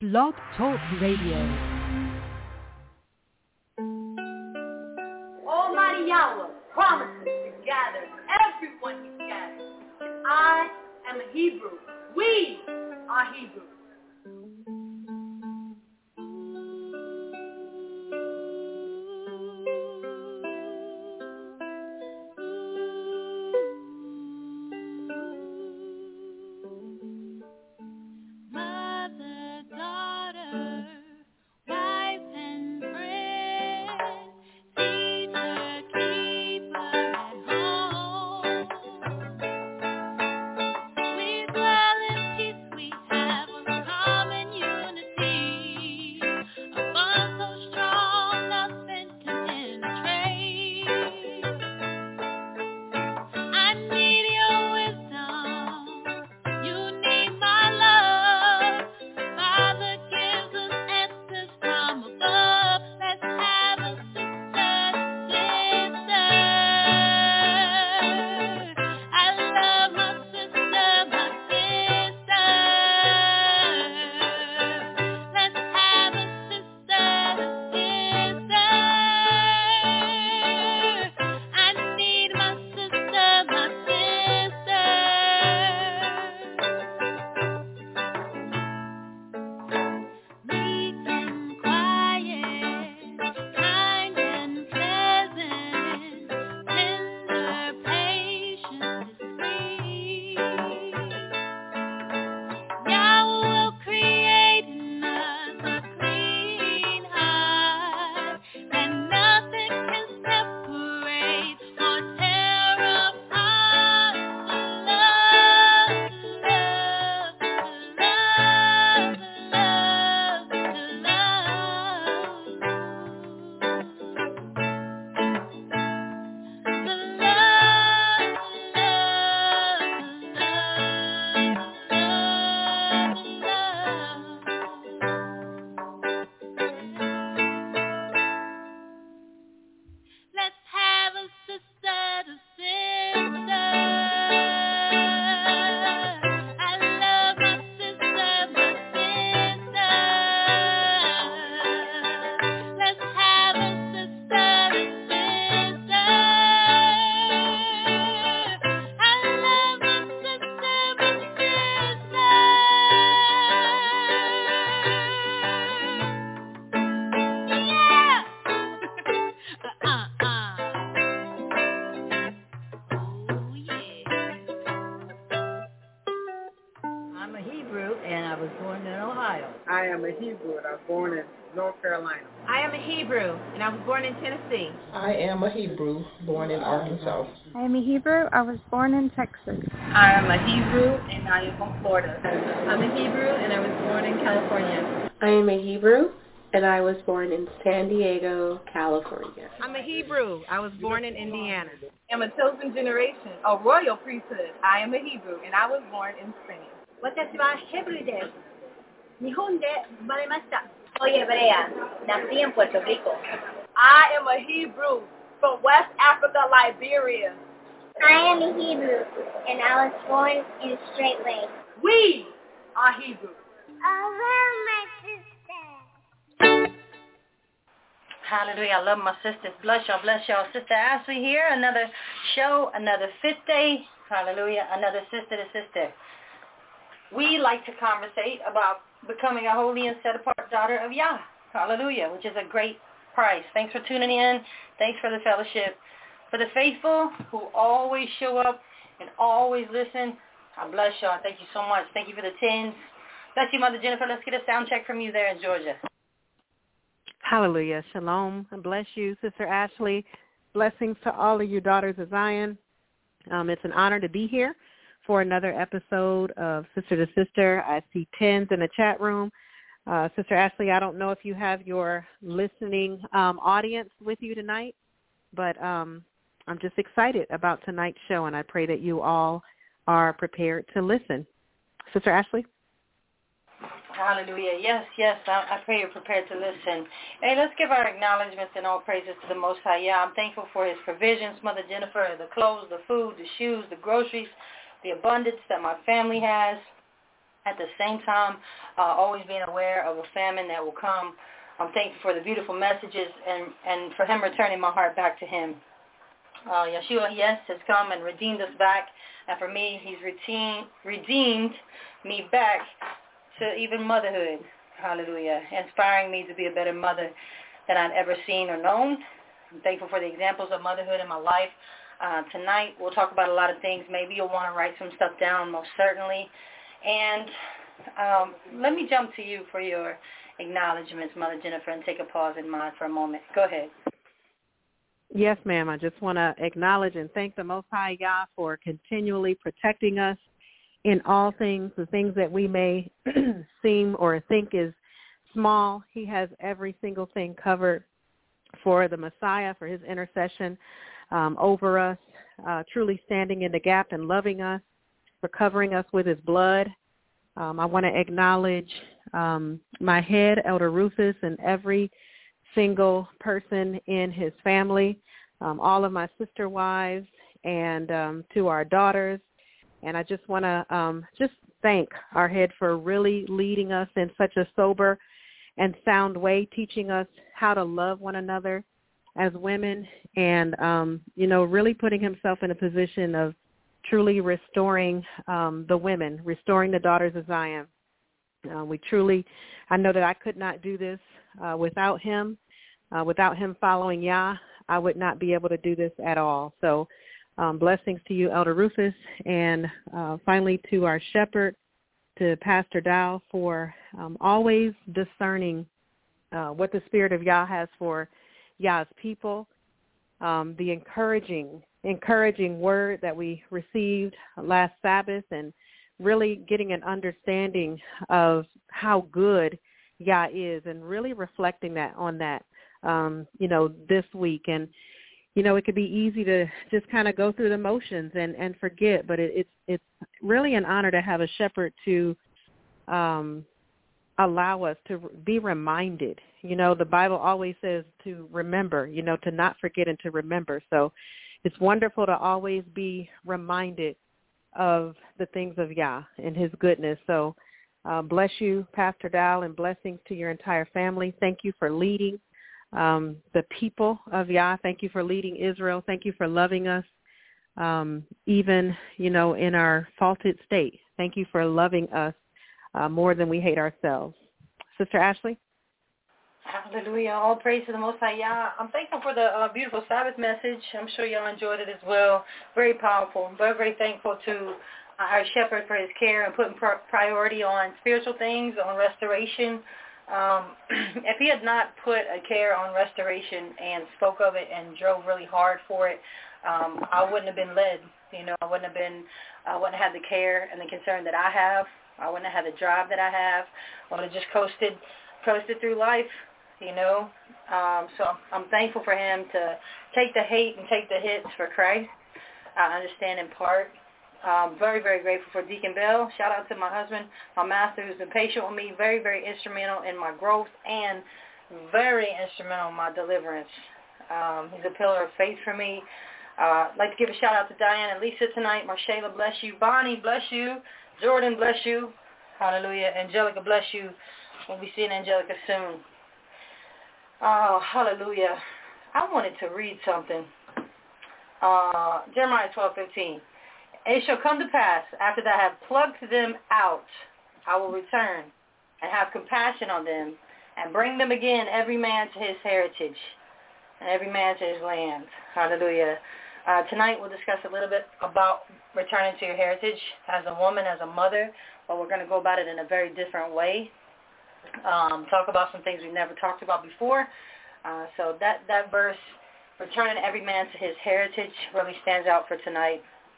Blog Talk Radio. Almighty Yahweh promises to gather everyone he gathers. I am a Hebrew. We are Hebrew. Tennessee. I am a Hebrew, born in Arkansas. I am a Hebrew. I was born in Texas. I am a Hebrew, and I am from Florida. I'm a Hebrew, and I was born in California. I am a Hebrew, and I was born in San Diego, California. I'm a Hebrew. I was born in Indiana. I am a chosen generation, a royal priesthood. I am a Hebrew, and I was born in Spain. 私はヘブルです。日本で生まれました。Soy hebrea. Nací en Puerto Rico. I am a Hebrew from West Africa, Liberia. I am a Hebrew, and I was born in Straight Lake. We are Hebrew. Oh, my sister. Hallelujah. I love my sisters. Bless y'all, bless y'all. Sister Ashley here. Another show, another fifth day. Hallelujah. Another sister to sister. We like to conversate about becoming a holy and set-apart daughter of Yah. Hallelujah, which is a great price. Thanks for tuning in. Thanks for the fellowship. For the faithful who always show up and always listen, I bless y'all. Thank you so much. Thank you for the tens. Bless you, Mother Jennifer. Let's get a sound check from you there in Georgia. Hallelujah. Shalom. Bless you, Sister Ashley. Blessings to all of you daughters of Zion. It's an honor to be here for another episode of Sister to Sister. I see tens in the chat room. Sister Ashley, I don't know if you have your listening audience with you tonight, but I'm just excited about tonight's show, and I pray that you all are prepared to listen. Sister Ashley? Hallelujah. Yes, I pray you're prepared to listen. Hey, let's give our acknowledgments and all praises to the Most High. Yeah, I'm thankful for his provisions, Mother Jennifer, the clothes, the food, the shoes, the groceries, the abundance that my family has. At the same time, always being aware of a famine that will come. I'm thankful for the beautiful messages and for him returning my heart back to him. Yeshua, yes, has come and redeemed us back. And for me, he's redeemed me back to even motherhood. Hallelujah. Inspiring me to be a better mother than I'd ever seen or known. I'm thankful for the examples of motherhood in my life. Tonight, we'll talk about a lot of things. Maybe you'll want to write some stuff down, most certainly. And let me jump to you for your acknowledgments, Mother Jennifer, and take a pause in mind for a moment. Go ahead. Yes, ma'am. I just want to acknowledge and thank the Most High Yah for continually protecting us in all things, the things that we may seem or think is small. He has every single thing covered for the Messiah, for his intercession over us, truly standing in the gap and loving us, for covering us with his blood. I want to acknowledge my head, Elder Rufus, and every single person in his family, all of my sister wives, and to our daughters. And I just want to just thank our head for really leading us in such a sober and sound way, teaching us how to love one another as women, and, really putting himself in a position of truly restoring the women, restoring the daughters of Zion. I know that I could not do this without him. Without him following Yah, I would not be able to do this at all. So blessings to you, Elder Rufus, and finally to our shepherd, to Pastor Dow, for always discerning what the Spirit of Yah has for Yah's people, the encouraging word that we received last Sabbath, and really getting an understanding of how good Yah is, and really reflecting on that, this week. And, it could be easy to just kind of go through the motions and forget, but it's really an honor to have a shepherd to allow us to be reminded. The Bible always says to remember, to not forget and to remember. So it's wonderful to always be reminded of the things of Yah and his goodness. So bless you, Pastor Dow, and blessings to your entire family. Thank you for leading the people of Yah. Thank you for leading Israel. Thank you for loving us, even, in our faulted state. Thank you for loving us more than we hate ourselves. Sister Ashley? Hallelujah. All praise to the Most High Yah. I'm thankful for the beautiful Sabbath message. I'm sure y'all enjoyed it as well. Very powerful. I'm very, very thankful to our shepherd for his care and putting priority on spiritual things, on restoration. If he had not put a care on restoration and spoke of it and drove really hard for it, I wouldn't have been led. I wouldn't have had the care and the concern that I have. I wouldn't have had the drive that I have. I would have just coasted through life, So I'm thankful for him to take the hate and take the hits for Christ. I understand in part. Very, very grateful for Deacon Bell. Shout out to my husband, my master, who's been patient with me, very, very instrumental in my growth and very instrumental in my deliverance. He's a pillar of faith for me. I'd like to give a shout out to Diane and Lisa tonight. Marshayla, bless you. Bonnie, bless you. Jordan, bless you. Hallelujah. Angelica, bless you. We'll be seeing Angelica soon. Oh, hallelujah. I wanted to read something. Jeremiah 12:15. It shall come to pass, after that I have plucked them out, I will return and have compassion on them and bring them again, every man to his heritage and every man to his land. Hallelujah. Tonight we'll discuss a little bit about returning to your heritage as a woman, as a mother, but we're going to go about it in a very different way. Talk about some things we've never talked about before. So that verse, returning every man to his heritage, really stands out for tonight.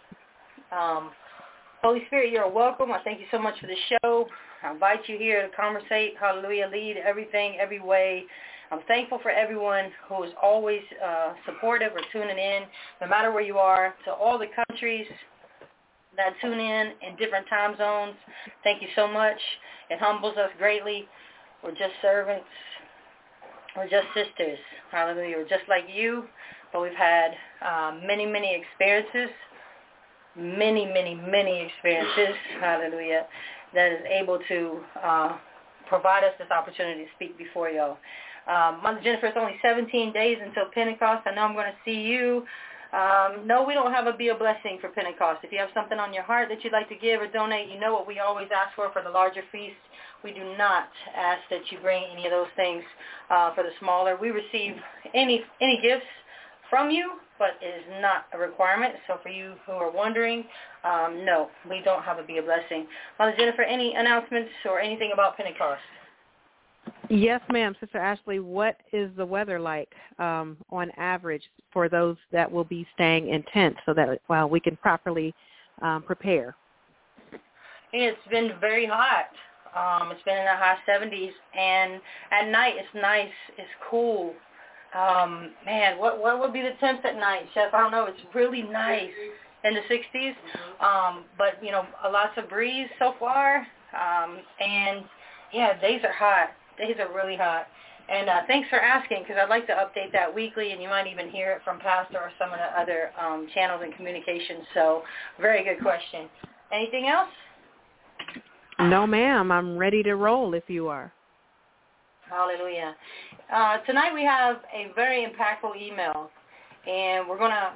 Holy Spirit, you're welcome. I thank you so much for the show. I invite you here to conversate, hallelujah, lead everything, every way. I'm thankful for everyone who is always supportive or tuning in, no matter where you are, to all the countries that tune in different time zones. Thank you so much. It humbles us greatly. We're just servants. We're just sisters. Hallelujah. We're just like you, but we've had many, many experiences. Many, many, many experiences, hallelujah, that is able to provide us this opportunity to speak before y'all. Mother Jennifer, it's only 17 days until Pentecost. I know I'm going to see you. No, we don't have a Be a Blessing for Pentecost. If you have something on your heart that you'd like to give or donate, you know what we always ask for the larger feast. We do not ask that you bring any of those things for the smaller. We receive any gifts from you, but it is not a requirement. So for you who are wondering, no, we don't have a Be a Blessing. Mother Jennifer, any announcements or anything about Pentecost? Yes, ma'am. Sister Ashley, what is the weather like on average for those that will be staying in tents so that we can properly prepare? It's been very hot. It's been in the high 70s, and at night it's nice. It's cool. Man, what would be the temps at night, Chef? I don't know. It's really nice in the 60s, but, lots of breeze so far, and, yeah, days are hot. Days are really hot. And thanks for asking, because I'd like to update that weekly, and you might even hear it from Pastor or some of the other channels and communications. So very good question. Anything else? No, ma'am. I'm ready to roll if you are. Hallelujah. Tonight we have a very impactful email, and we're going to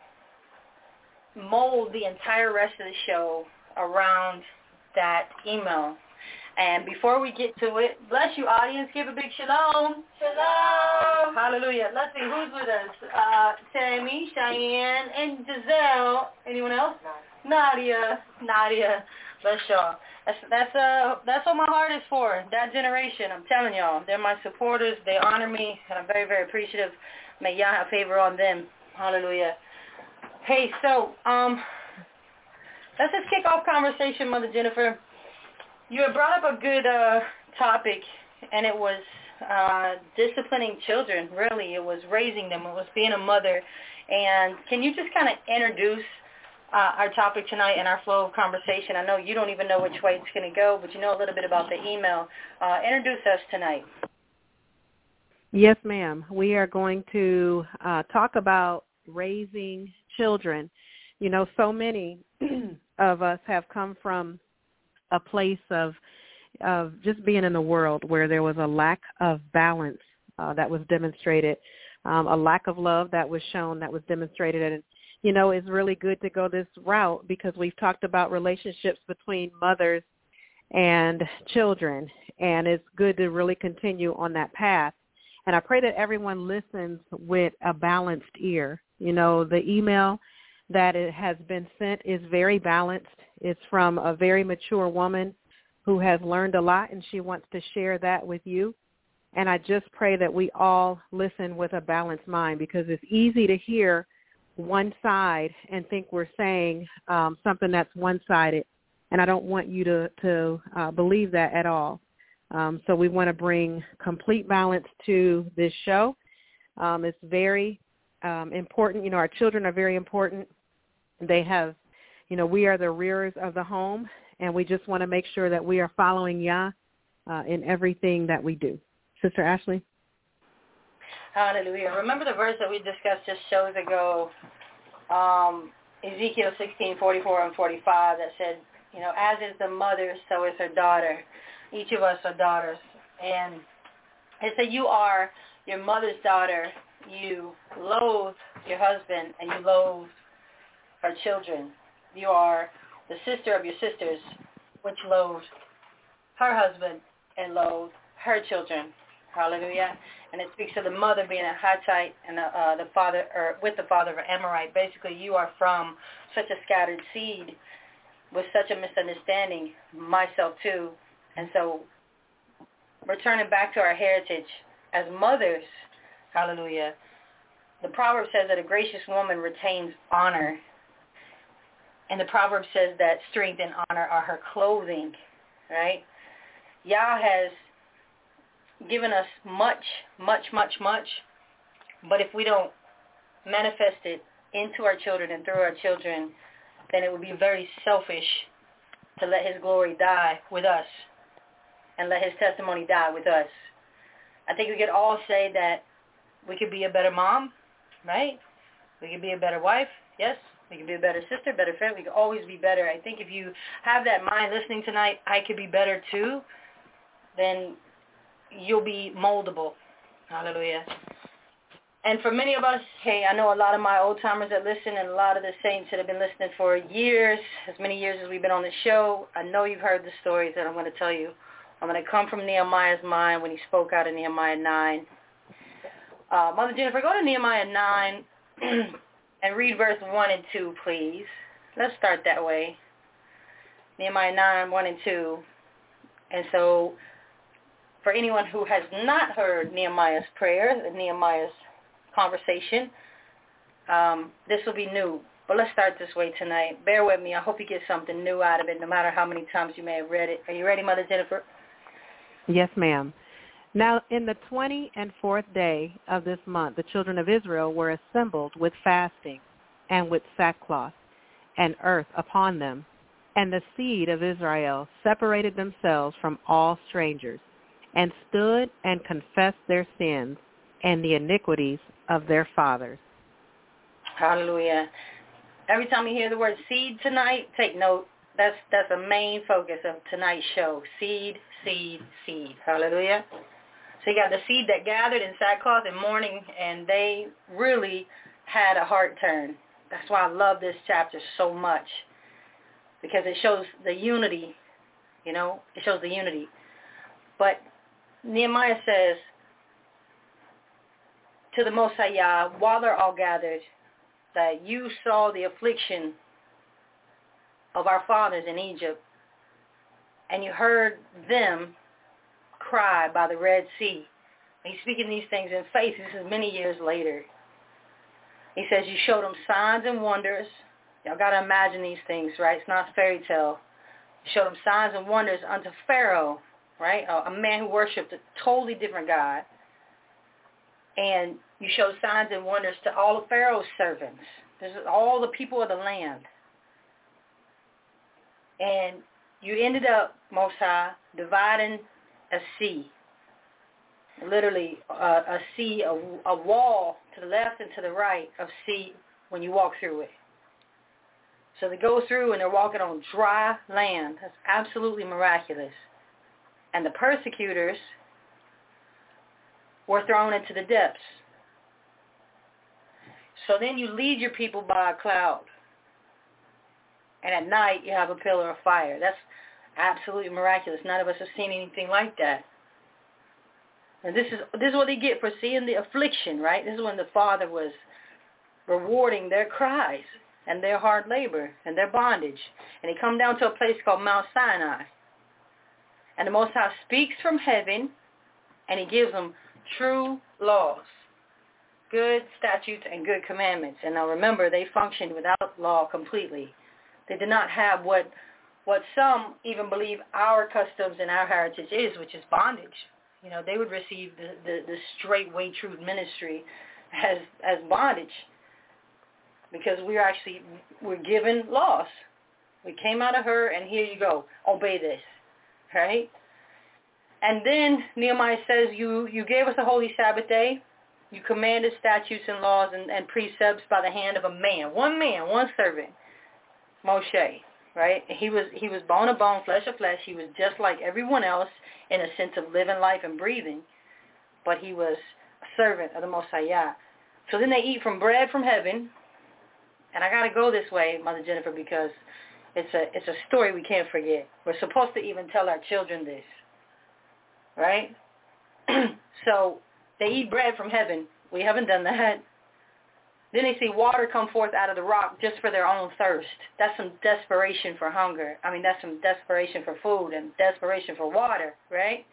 mold the entire rest of the show around that email. And before we get to it, bless you, audience. Give a big shalom. Shalom. Hallelujah. Let's see, who's with us? Tammy, Cheyenne, and Giselle. Anyone else? Nadia. Bless y'all. That's what my heart is for, that generation. I'm telling y'all. They're my supporters. They honor me, and I'm very, very appreciative. May Yah have favor on them. Hallelujah. Hey, so let's just kick off conversation, Mother Jennifer. You had brought up a good topic, and it was disciplining children, really. It was raising them. It was being a mother. And can you just kind of introduce our topic tonight and our flow of conversation? I know you don't even know which way it's going to go, but you know a little bit about the email. Introduce us tonight. Yes, ma'am. We are going to talk about raising children. So many of us have come from a place of just being in the world where there was a lack of balance that was demonstrated, a lack of love that was shown, that was demonstrated. And, it's really good to go this route because we've talked about relationships between mothers and children, and it's good to really continue on that path. And I pray that everyone listens with a balanced ear. The email that it has been sent is very balanced. It's from a very mature woman who has learned a lot, and she wants to share that with you. And I just pray that we all listen with a balanced mind, because it's easy to hear one side and think we're saying something that's one-sided, and I don't want you to believe that at all. So we want to bring complete balance to this show. It's very important. Our children are very important. They have, we are the rearers of the home, and we just want to make sure that we are following Yah in everything that we do. Sister Ashley? Hallelujah. Remember the verse that we discussed just shows ago, Ezekiel 16:44 and 45, that said, as is the mother, so is her daughter. Each of us are daughters. And it said, you are your mother's daughter. You loathe your husband, and you loathe her children. You are the sister of your sisters, which loathed her husband and loathed her children. Hallelujah. And it speaks of the mother being a Hittite and the father, or with the father of an Amorite. Basically, you are from such a scattered seed with such a misunderstanding, myself too. And so returning back to our heritage as mothers, hallelujah, the proverb says that a gracious woman retains honor. And the proverb says that strength and honor are her clothing, right? Yah has given us much, but if we don't manifest it into our children and through our children, then it would be very selfish to let his glory die with us and let his testimony die with us. I think we could all say that we could be a better mom, right? We could be a better wife, yes? We can be a better sister, better friend. We can always be better. I think if you have that mind listening tonight, I could be better too, then you'll be moldable. Hallelujah. And for many of us, hey, I know a lot of my old-timers that listen and a lot of the saints that have been listening for years, as many years as we've been on the show. I know you've heard the stories that I'm going to tell you. I'm going to come from Nehemiah's mind when he spoke out in Nehemiah 9. Mother Jennifer, go to Nehemiah 9 and read verse 1 and 2, please. Let's start that way. Nehemiah 9, 1 and 2. And so for anyone who has not heard Nehemiah's prayer, Nehemiah's conversation, this will be new. But let's start this way tonight. Bear with me. I hope you get something new out of it, no matter how many times you may have read it. Are you ready, Mother Jennifer? Yes, ma'am. Now, in the 24th day of this month, the children of Israel were assembled with fasting and with sackcloth and earth upon them. And the seed of Israel separated themselves from all strangers and stood and confessed their sins and the iniquities of their fathers. Hallelujah. Every time you hear the word seed tonight, take note. That's a main focus of tonight's show. Seed, seed, seed. Hallelujah. So you got the seed that gathered in sackcloth and mourning, and they really had a heart turn. That's why I love this chapter so much, because it shows the unity, it shows the unity. But Nehemiah says to the Most High Yah, while they're all gathered, that you saw the affliction of our fathers in Egypt, and you heard them cry by the Red Sea. And he's speaking these things in faith. This is many years later. He says you showed them signs and wonders. Y'all got to imagine these things, right? It's not a fairy tale. You showed them signs and wonders unto Pharaoh, right? A man who worshipped a totally different God. And you showed signs and wonders to all of Pharaoh's servants. This is all the people of the land. And you ended up, Most High, dividing a sea. Literally a sea, a wall to the left and to the right of sea when you walk through it. So they go through and they're walking on dry land. That's absolutely miraculous. And the persecutors were thrown into the depths. So then you lead your people by a cloud. And at night you have a pillar of fire. That's absolutely miraculous. None of us have seen anything like that. And this is what they get for seeing the affliction, right? This is when the Father was rewarding their cries and their hard labor and their bondage. And they come down to a place called Mount Sinai. And the Most High speaks from heaven, and he gives them true laws, good statutes, and good commandments. And now remember, they functioned without law completely. They did not have what some even believe our customs and our heritage is, which is bondage. They would receive the straight way truth ministry as bondage, because we're given laws. We came out of her, and here you go. Obey this, right? And then Nehemiah says, you gave us a holy Sabbath day. You commanded statutes and laws and precepts by the hand of a man, one servant, Moshe. Right? He was bone of bone, flesh of flesh. He was just like everyone else in a sense of living life and breathing, but he was a servant of the Most High Yah. So then they eat from bread from heaven, and I got to go this way, Mother Jennifer, because it's a story we can't forget. We're supposed to even tell our children this, right? So they eat bread from heaven. We haven't done that. Then they see water come forth out of the rock just for their own thirst. That's some desperation for hunger. That's some desperation for food and desperation for water, right?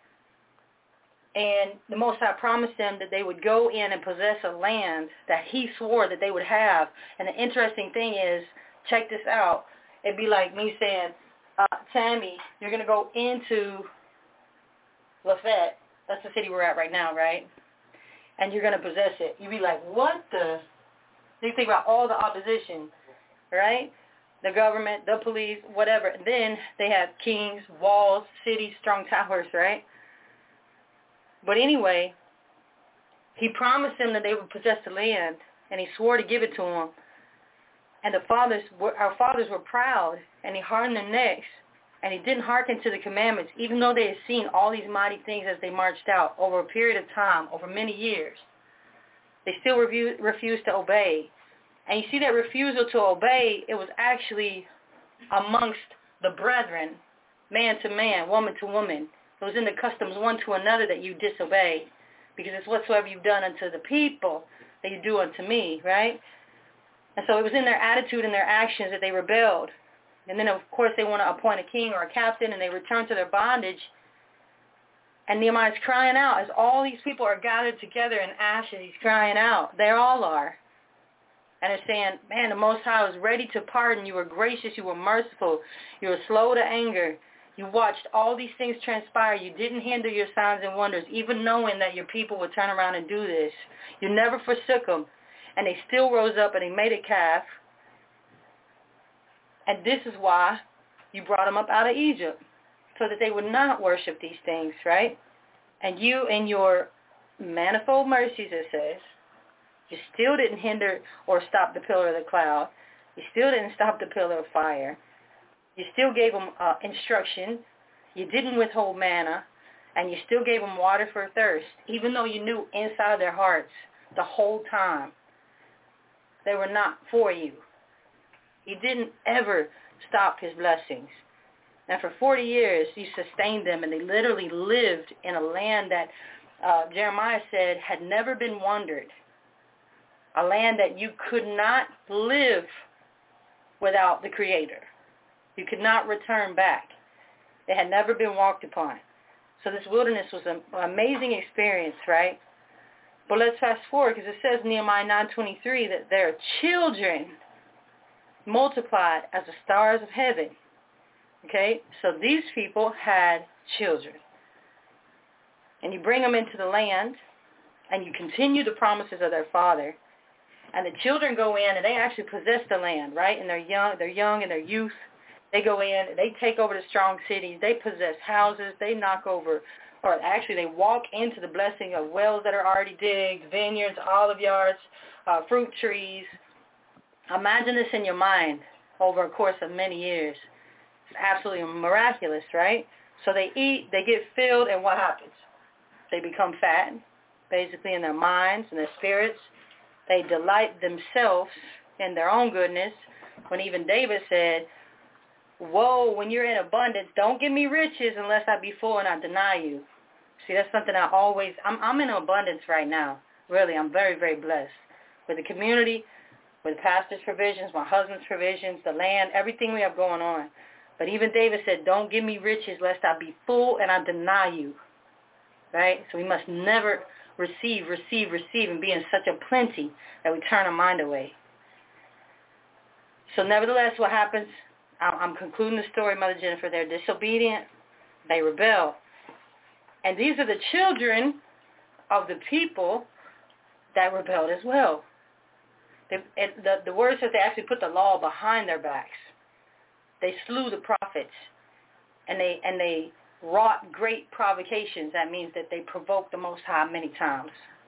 And the Most High promised them that they would go in and possess a land that he swore that they would have. And the interesting thing is, check this out. It'd be like me saying, Tammy, you're going to go into Lafayette. That's the city we're at right now, right? And you're going to possess it. You'd be like, what the? You think about all the opposition, right? The government, the police, whatever. And then they have kings, walls, cities, strong towers, right? But anyway, he promised them that they would possess the land, and he swore to give it to them. And our fathers were proud, and they hardened their necks, and they didn't hearken to the commandments, even though they had seen all these mighty things as they marched out over a period of time, over many years. They still refused to obey. And you see that refusal to obey, it was actually amongst the brethren, man to man, woman to woman. It was in the customs one to another that you disobey, because it's whatsoever you've done unto the people that you do unto me, right? And so it was in their attitude and their actions that they rebelled. And then, of course, they want to appoint a king or a captain, and they return to their bondage. And Nehemiah's crying out as all these people are gathered together in ashes. He's crying out. They all are. And they're saying, man, the Most High was ready to pardon. You were gracious. You were merciful. You were slow to anger. You watched all these things transpire. You didn't hinder your signs and wonders, even knowing that your people would turn around and do this. You never forsook them. And they still rose up and they made a calf. And this is why you brought them up out of Egypt, so that they would not worship these things, right? And you, in your manifold mercies, it says, you still didn't hinder or stop the pillar of the cloud. You still didn't stop the pillar of fire. You still gave them instruction. You didn't withhold manna. And you still gave them water for thirst, even though you knew inside their hearts the whole time they were not for you. He didn't ever stop his blessings. Now, for 40 years, you sustained them, and they literally lived in a land that Jeremiah said had never been wandered, a land that you could not live without the Creator. You could not return back. It had never been walked upon. So this wilderness was an amazing experience, right? But let's fast forward, because it says in Nehemiah 9:23 that their children multiplied as the stars of heaven. Okay? So these people had children. And you bring them into the land, and you continue the promises of their father. And the children go in, and they actually possess the land, right? And they're young in their youth. They go in, they take over the strong cities. They possess houses. They knock over, or actually they walk into the blessing of wells that are already digged, vineyards, olive yards, fruit trees. Imagine this in your mind over a course of many years. It's absolutely miraculous, right? So they eat, they get filled, and what happens? They become fat, basically in their minds and their spirits. They delight themselves in their own goodness, when even David said, woe, when you're in abundance, don't give me riches unless I be full and I deny you. See, that's something I'm in abundance right now. Really, I'm very, very blessed with the community, with pastor's provisions, my husband's provisions, the land, everything we have going on. But even David said, don't give me riches lest I be full and I deny you. Right? So we must never receive, and be in such a plenty that we turn our mind away. So nevertheless, what happens, I'm concluding the story, Mother Jennifer. They're disobedient. They rebel. And these are the children of the people that rebelled as well. The word says they actually put the law behind their backs. They slew the prophets, and they wrought great provocations. That means that they provoked the Most High many times.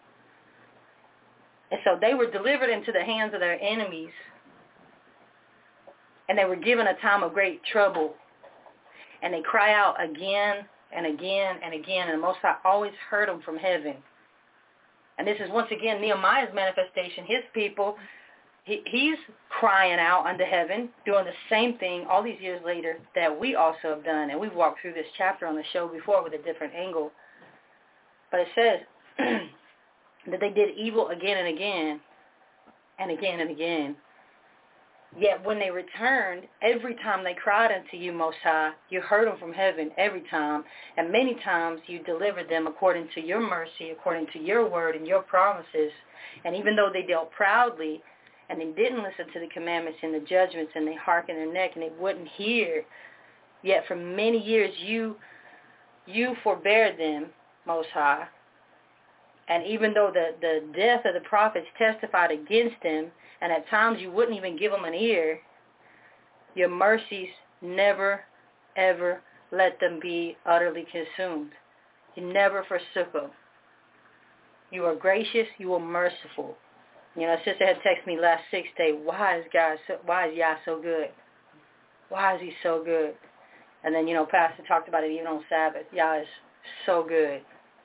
And so they were delivered into the hands of their enemies, and they were given a time of great trouble. And they cry out again and again and again, and the Most High always heard them from heaven. And this is once again Nehemiah's manifestation. His people, he's crying out unto heaven, doing the same thing all these years later that we also have done. And we've walked through this chapter on the show before with a different angle. But it says that they did evil again and again and again and again. Yet when they returned, every time they cried unto you, Most High, you heard them from heaven every time. And many times you delivered them according to your mercy, according to your word and your promises. And even though they dealt proudly and they didn't listen to the commandments and the judgments, and they hearkened their neck and they wouldn't hear, yet for many years you forbear them, Most High. And even though the death of the prophets testified against them, and at times you wouldn't even give them an ear, your mercies never, ever let them be utterly consumed. You never forsook them. You are gracious, you are merciful. You know, sister had texted me last 6 days, why is Yah so good? Why is he so good? And then, you know, Pastor talked about it even on Sabbath. Yah is so good.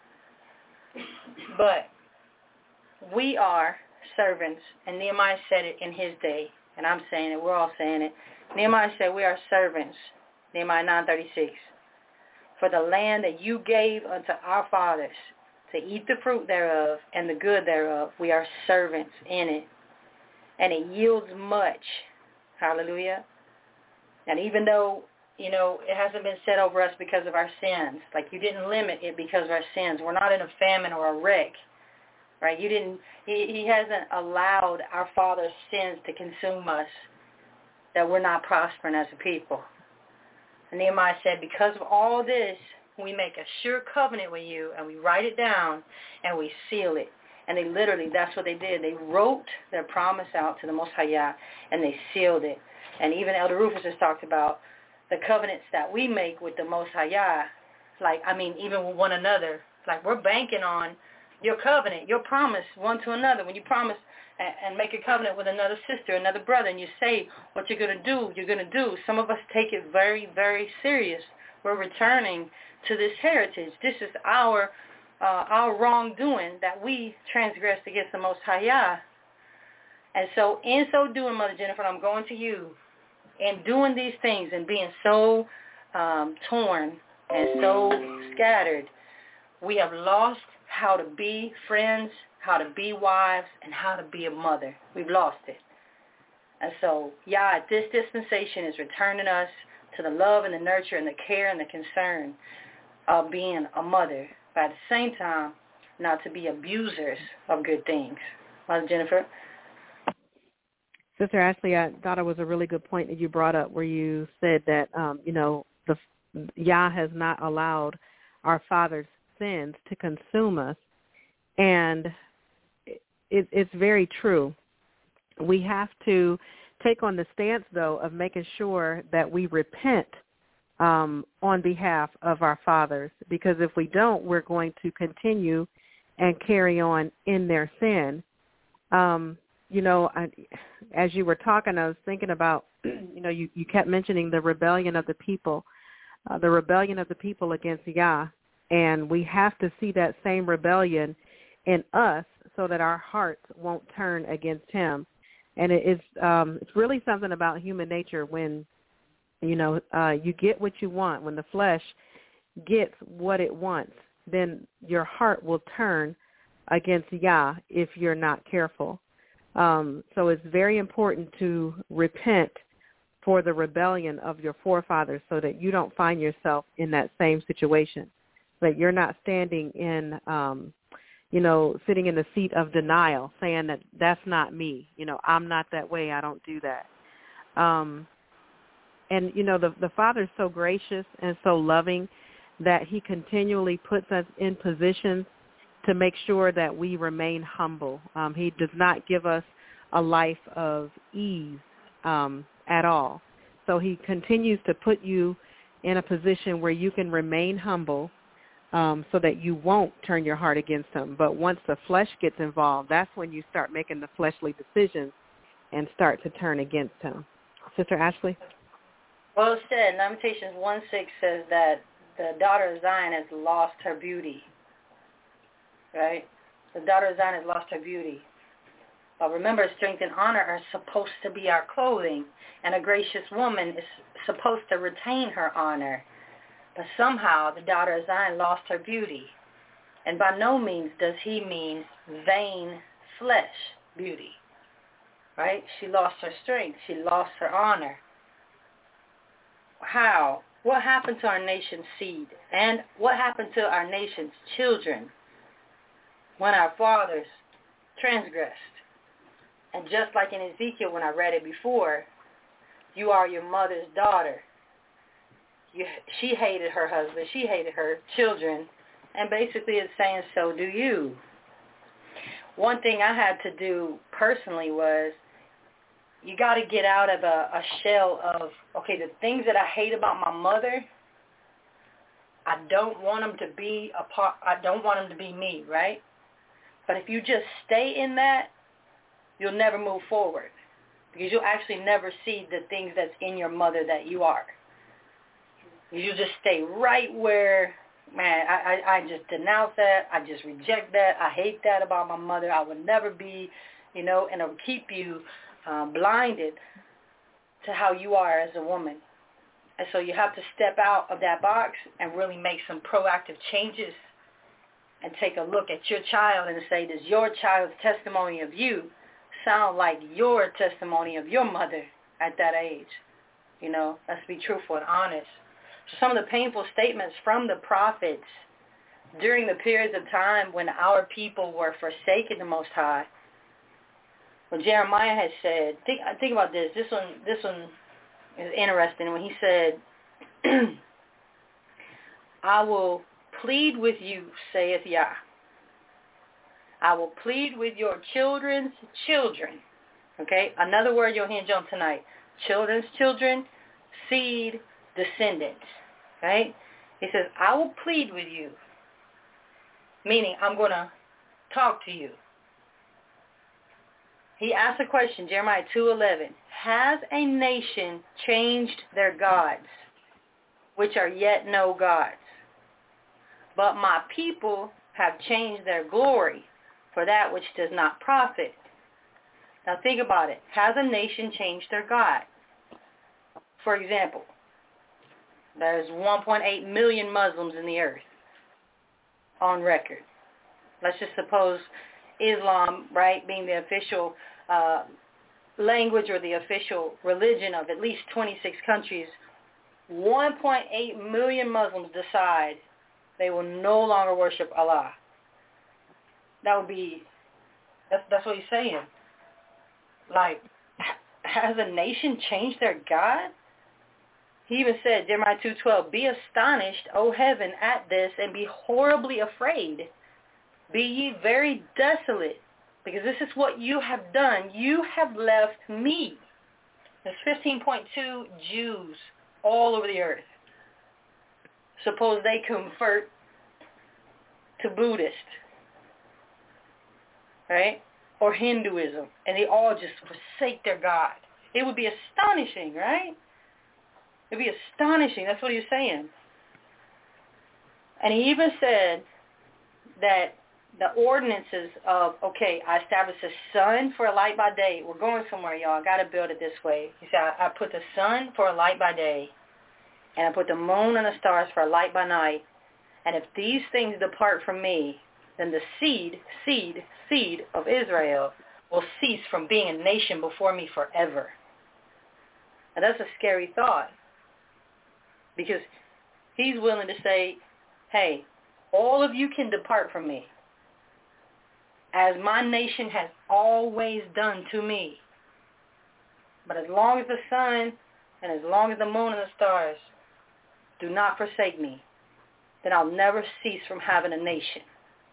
But we are servants, and Nehemiah said it in his day, and I'm saying it, we're all saying it. Nehemiah said we are servants, Nehemiah 9:36, for the land that you gave unto our fathers to eat the fruit thereof and the good thereof. We are servants in it, and it yields much. Hallelujah. And even though, you know, it hasn't been set over us because of our sins, like you didn't limit it because of our sins. We're not in a famine or a wreck, right? He hasn't allowed our father's sins to consume us, that we're not prospering as a people. And Nehemiah said, because of all this, we make a sure covenant with you, and we write it down, and we seal it. And they literally, that's what they did. They wrote their promise out to the Most High Yah, and they sealed it. And even Elder Rufus has talked about the covenants that we make with the Most High Yah, even with one another. Like, we're banking on your covenant, your promise one to another. When you promise and make a covenant with another sister, another brother, and you say what you're going to do, you're going to do. Some of us take it very, very serious. We're returning to this heritage. This is our wrongdoing, that we transgressed against the Most High Yah. And so in so doing, Mother Jennifer, I'm going to you, in doing these things and being so torn and so scattered, we have lost how to be friends, how to be wives, and how to be a mother. We've lost it. And so, Yah, this dispensation is returning us to the love and the nurture and the care and the concern of being a mother, but at the same time, not to be abusers of good things. Mother Jennifer? Sister Ashley, I thought it was a really good point that you brought up where you said that, Yah has not allowed our father's sins to consume us. And it's very true. We have to take on the stance, though, of making sure that we repent on behalf of our fathers, because if we don't, we're going to continue and carry on in their sin. As you were talking, I was thinking about, you kept mentioning the rebellion of the people against Yah, and we have to see that same rebellion in us so that our hearts won't turn against him. And it's really something about human nature when, you get what you want. When the flesh gets what it wants, then your heart will turn against Yah if you're not careful. So it's very important to repent for the rebellion of your forefathers so that you don't find yourself in that same situation, that you're not standing in, sitting in the seat of denial, saying that that's not me. I'm not that way. I don't do that. The Father is so gracious and so loving that he continually puts us in positions to make sure that we remain humble. He does not give us a life of ease at all. So he continues to put you in a position where you can remain humble so that you won't turn your heart against him. But once the flesh gets involved, that's when you start making the fleshly decisions and start to turn against him. Sister Ashley? Well said. Lamentations 1:6 says that the daughter of Zion has lost her beauty. Right? The daughter of Zion has lost her beauty. But remember, strength and honor are supposed to be our clothing, and a gracious woman is supposed to retain her honor. But somehow the daughter of Zion lost her beauty. And by no means does he mean vain flesh beauty. Right? She lost her strength. She lost her honor. How? What happened to our nation's seed? And what happened to our nation's children when our fathers transgressed? And just like in Ezekiel when I read it before, you are your mother's daughter. She hated her husband. She hated her children. And basically it's saying, so do you. One thing I had to do personally was, you got to get out of a shell of, okay, the things that I hate about my mother, I don't want them to be a part. I don't want them to be me, right? But if you just stay in that, you'll never move forward because you'll actually never see the things that's in your mother that you are. You just stay right where, man, I just denounce that. I just reject that. I hate that about my mother. I would never be, and it'll keep you blinded to how you are as a woman. And so you have to step out of that box and really make some proactive changes and take a look at your child and say, does your child's testimony of you sound like your testimony of your mother at that age? Let's be truthful and honest. So some of the painful statements from the prophets during the periods of time when our people were forsaken the Most High. Well, Jeremiah had said, think about this. This one is interesting when he said, I will plead with you, saith Yah. I will plead with your children's children. Okay? Another word you'll hinge on tonight. Children's children, seed, descendants. Right? He says, I will plead with you. Meaning, I'm going to talk to you. He asked a question, Jeremiah 2:11. Has a nation changed their gods, which are yet no gods? But my people have changed their glory for that which does not profit. Now think about it. Has a nation changed their God? For example, there's 1.8 million Muslims in the earth on record. Let's just suppose Islam, right, being the official language or the official religion of at least 26 countries, 1.8 million Muslims decide they will no longer worship Allah. That would be, that's what he's saying. Like, has a nation changed their God? He even said, Jeremiah 2:12, be astonished, O heaven, at this, and be horribly afraid. Be ye very desolate, because this is what you have done. You have left me. There's 15.2 Jews all over the earth. Suppose they convert to Buddhist, right? Or Hinduism, and they all just forsake their God. It would be astonishing, right? It would be astonishing. That's what he was saying. And he even said that the ordinances of, okay, I established the sun for a light by day. We're going somewhere, y'all. I got to build it this way. He said, I put the sun for a light by day, and I put the moon and the stars for a light by night. And if these things depart from me, then the seed of Israel will cease from being a nation before me forever. And that's a scary thought, because he's willing to say, hey, all of you can depart from me, as my nation has always done to me. But as long as the sun and as long as the moon and the stars do not forsake me, then I'll never cease from having a nation.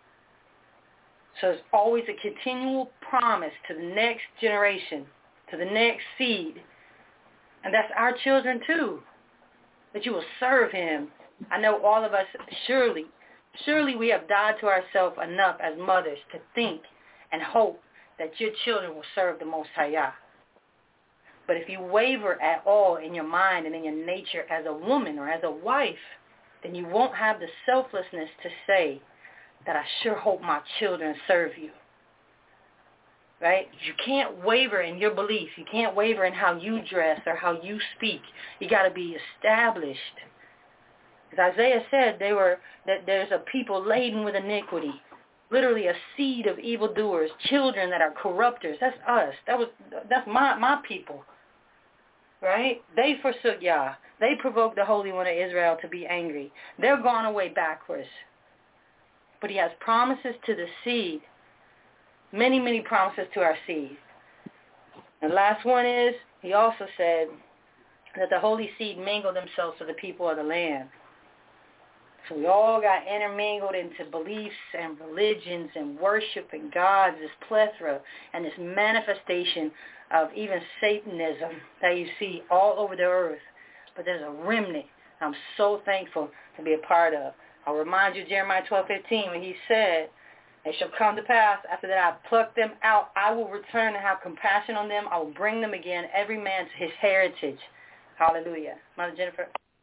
So it's always a continual promise to the next generation, to the next seed. And that's our children too, that you will serve him. I know all of us, surely we have died to ourselves enough as mothers to think and hope that your children will serve the Most High Yah. But if you waver at all in your mind and in your nature as a woman or as a wife, then you won't have the selflessness to say that I sure hope my children serve you. Right? You can't waver in your belief. You can't waver in how you dress or how you speak. You got to be established. As Isaiah said, that there's a people laden with iniquity, literally a seed of evildoers, children that are corrupters. That's us. That's my people. Right? They forsook Yah. They provoked the Holy One of Israel to be angry. They're gone away backwards. But he has promises to the seed. Many, many promises to our seed. And the last one is, he also said that the holy seed mingled themselves with the people of the land. So we all got intermingled into beliefs and religions and worship and gods, this plethora and this manifestation of even Satanism that you see all over the earth. But there's a remnant I'm so thankful to be a part of. I'll remind you Jeremiah 12:15 when he said It shall come to pass, after that I have plucked them out, I will return and have compassion on them. I will bring them again, every man to his heritage. Hallelujah. Mother Jennifer.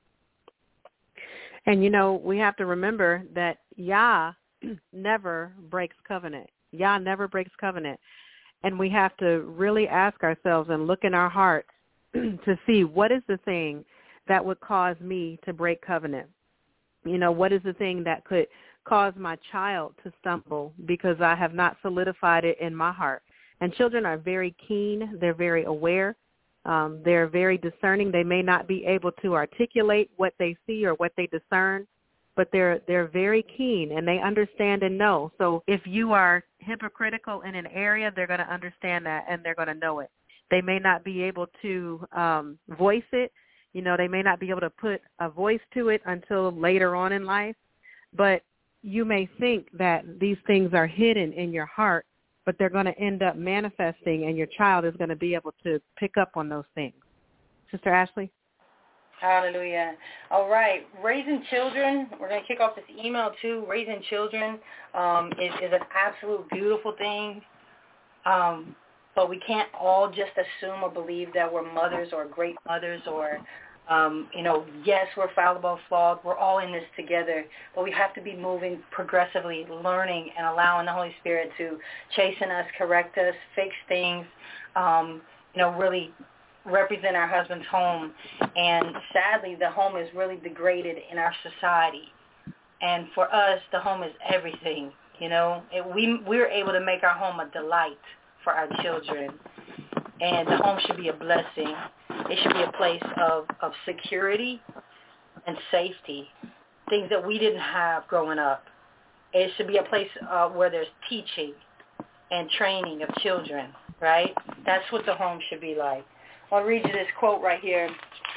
And, we have to remember that Yah never breaks covenant. Yah never breaks covenant. And we have to really ask ourselves and look in our hearts to see what is the thing that would cause me to break covenant. What is the thing that could cause my child to stumble because I have not solidified it in my heart. And children are very keen. They're very aware. They're very discerning. They may not be able to articulate what they see or what they discern, but they're very keen and they understand and know. So if you are hypocritical in an area, they're going to understand that and they're going to know it. They may not be able to voice it. They may not be able to put a voice to it until later on in life. But you may think that these things are hidden in your heart, but they're going to end up manifesting, and your child is going to be able to pick up on those things. Sister Ashley? Hallelujah. All right. Raising children, we're going to kick off this email too. Raising children is an absolute beautiful thing, but we can't all just assume or believe that we're mothers or great mothers or yes, we're fallible, flawed. We're all in this together, but we have to be moving progressively, learning and allowing the Holy Spirit to chasten us, correct us, fix things, really represent our husband's home. And sadly, the home is really degraded in our society. And for us, the home is everything, We're able to make our home a delight for our children. And the home should be a blessing. It should be a place of security and safety, things that we didn't have growing up. It should be a place where there's teaching and training of children, right? That's what the home should be like. I'll read you this quote right here,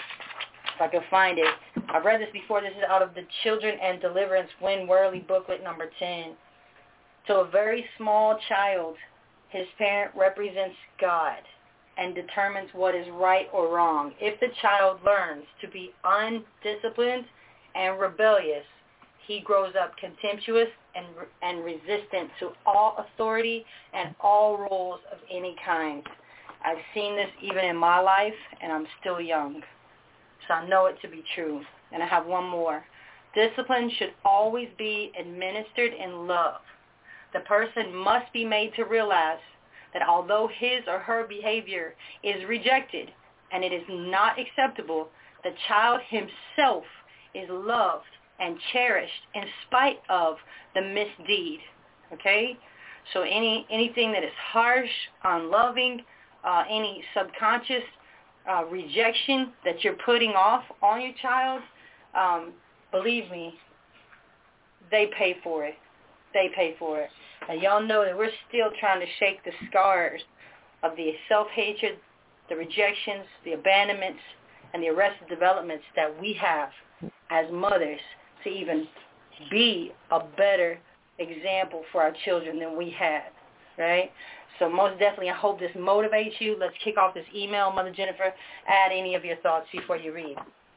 if I can find it. I've read this before. This is out of the Children and Deliverance Win Worley booklet number 10. To a very small child, his parent represents God and determines what is right or wrong. If the child learns to be undisciplined and rebellious, he grows up contemptuous and resistant to all authority and all rules of any kind. I've seen this even in my life, and I'm still young, so I know it to be true. And I have one more. Discipline should always be administered in love. The person must be made to realize that although his or her behavior is rejected and it is not acceptable, the child himself is loved and cherished in spite of the misdeed. Okay? So anything that is harsh, unloving, any subconscious rejection that you're putting off on your child, believe me, they pay for it. They pay for it. Now, y'all know that we're still trying to shake the scars of the self-hatred, the rejections, the abandonments, and the arrested developments that we have as mothers to even be a better example for our children than we had, right? So most definitely, I hope this motivates you. Let's kick off this email. Mother Jennifer, add any of your thoughts before you read.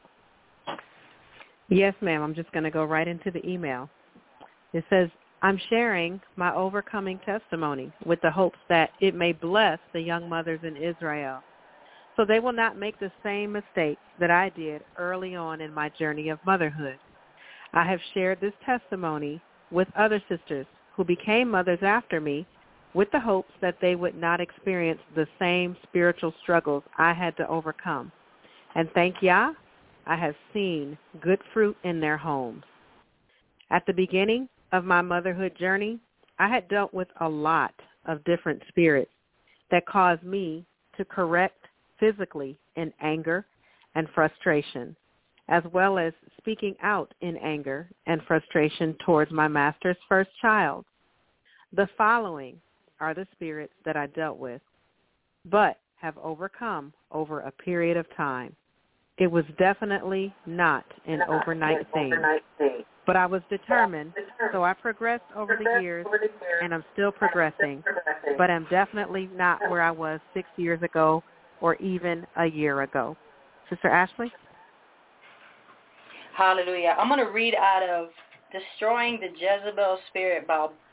Yes, ma'am. I'm just going to go right into the email. It says, I'm sharing my overcoming testimony with the hopes that it may bless the young mothers in Israel, so they will not make the same mistakes that I did early on in my journey of motherhood. I have shared this testimony with other sisters who became mothers after me with the hopes that they would not experience the same spiritual struggles I had to overcome. And thank Yah, I have seen good fruit in their homes. At the beginning of my motherhood journey, I had dealt with a lot of different spirits that caused me to correct physically in anger and frustration, as well as speaking out in anger and frustration towards my master's first child. The following are the spirits that I dealt with, but have overcome over a period of time. It was definitely not an overnight thing, but I was determined, so I progressed over the years, and I'm still progressing, but I'm definitely not where I was 6 years ago or even a year ago. Sister Ashley? Hallelujah. I'm going to read out of Destroying the Jezebel Spirit by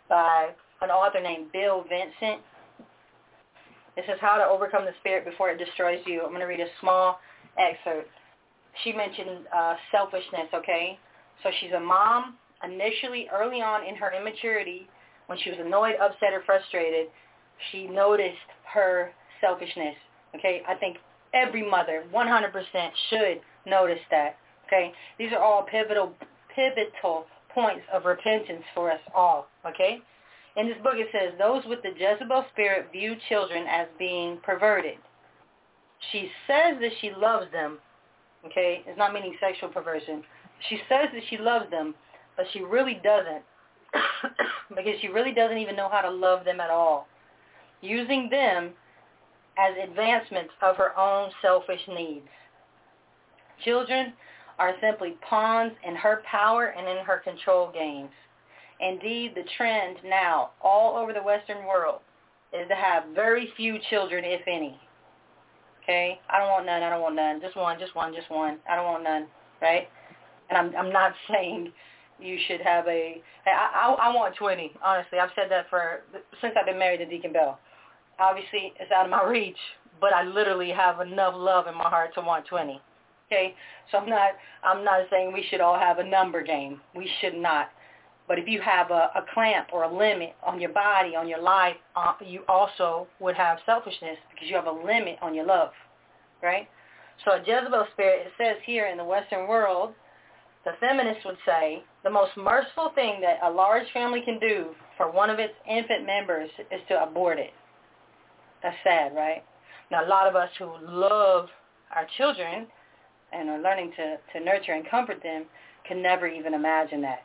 by an author named Bill Vincent. It says how to overcome the spirit before it destroys you. I'm going to read a small excerpt. She mentioned selfishness, okay? So she's a mom. Initially, early on in her immaturity, when she was annoyed, upset, or frustrated, she noticed her selfishness, okay? I think every mother, 100%, should notice that, okay? These are all pivotal points of repentance for us all, okay? In this book it says, those with the Jezebel spirit view children as being perverted. She says that she loves them, okay? It's not meaning sexual perversion. She says that she loves them, but she really doesn't because she really doesn't even know how to love them at all, using them as advancements of her own selfish needs. Children are simply pawns in her power and in her control games. Indeed, the trend now all over the Western world is to have very few children, if any. Okay? I don't want none. Just one. I don't want none, right? And I'm not saying you should have I want 20, honestly. I've said that since I've been married to Deacon Bell. Obviously, it's out of my reach, but I literally have enough love in my heart to want 20. Okay? So I'm not saying we should all have a number game. We should not. But if you have a clamp or a limit on your body, on your life, you also would have selfishness because you have a limit on your love, right? So a Jezebel spirit, it says here in the Western world, the feminists would say, the most merciful thing that a large family can do for one of its infant members is to abort it. That's sad, right? Now, a lot of us who love our children and are learning to nurture and comfort them can never even imagine that.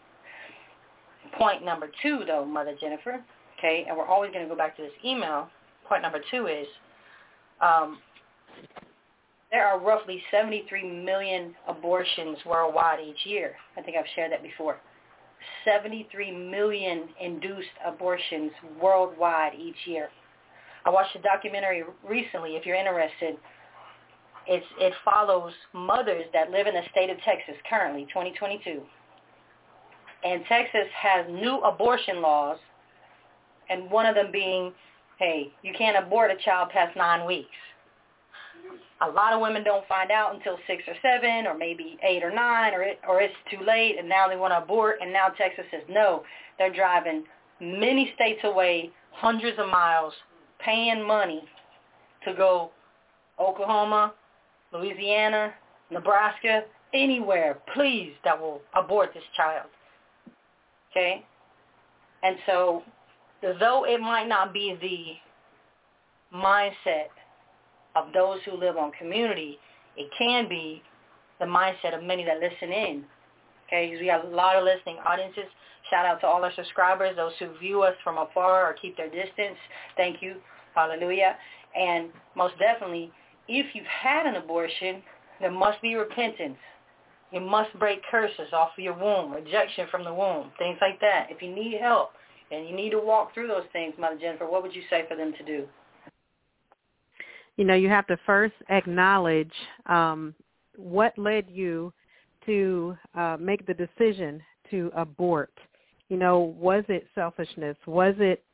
Point number 2, though, Mother Jennifer, okay, and we're always going to go back to this email. Point number 2 is there are roughly 73 million abortions worldwide each year. I think I've shared that before. 73 million induced abortions worldwide each year. I watched a documentary recently, if you're interested. It follows mothers that live in the state of Texas currently, 2022. And Texas has new abortion laws, and one of them being, hey, you can't abort a child past 9 weeks. A lot of women don't find out until 6 or 7 or maybe 8 or 9 or it's too late, and now they want to abort, and now Texas says no. They're driving many states away, hundreds of miles, paying money to go Oklahoma, Louisiana, Nebraska, anywhere, please, that will abort this child. Okay? And so, though it might not be the mindset of those who live on community, it can be the mindset of many that listen in. Okay? Because we have a lot of listening audiences. Shout out to all our subscribers, those who view us from afar or keep their distance. Thank you. Hallelujah. And most definitely, if you've had an abortion, there must be repentance. You must break curses off of your womb, rejection from the womb, things like that. If you need help and you need to walk through those things, Mother Jennifer, what would you say for them to do? You know, you have to first acknowledge what led you to make the decision to abort. You know, was it selfishness? Was it,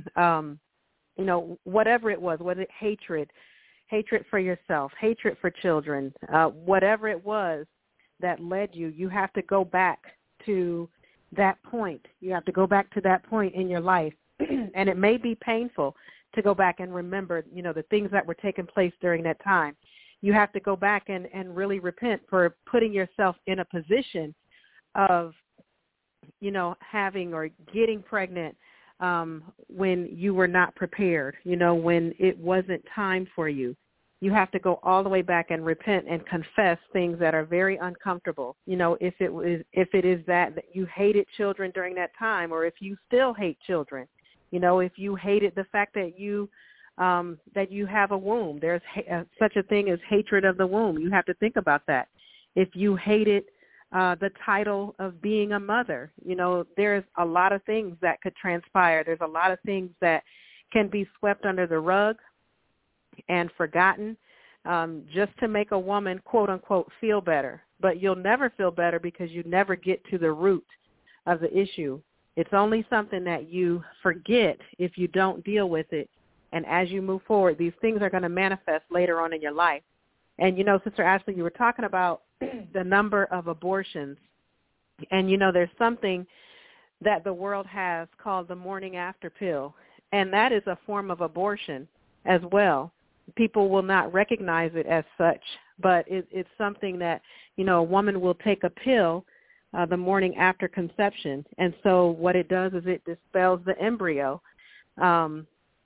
whatever it was it hatred for yourself, hatred for children, whatever it was that led you, you have to go back to that point. You have to go back to that point in your life. And it may be painful to go back and remember, the things that were taking place during that time. You have to go back and really repent for putting yourself in a position of, having or getting pregnant when you were not prepared, when it wasn't time for you. You have to go all the way back and repent and confess things that are very uncomfortable. If it is that you hated children during that time, or if you still hate children, if you hated the fact that you have a womb, there's such a thing as hatred of the womb. You have to think about that. If you hated the title of being a mother, there's a lot of things that could transpire. There's a lot of things that can be swept under the rug and forgotten just to make a woman, quote unquote, feel better. But you'll never feel better because you never get to the root of the issue. It's only something that you forget if you don't deal with it. And as you move forward, these things are going to manifest later on in your life. And, you know, Sister Ashley, you were talking about the number of abortions. And, you know, there's something that the world has called the morning after pill. And that is a form of abortion as well. People will not recognize it as such, but it's something that, you know, a woman will take a pill the morning after conception. And so what it does is it dispels the embryo, and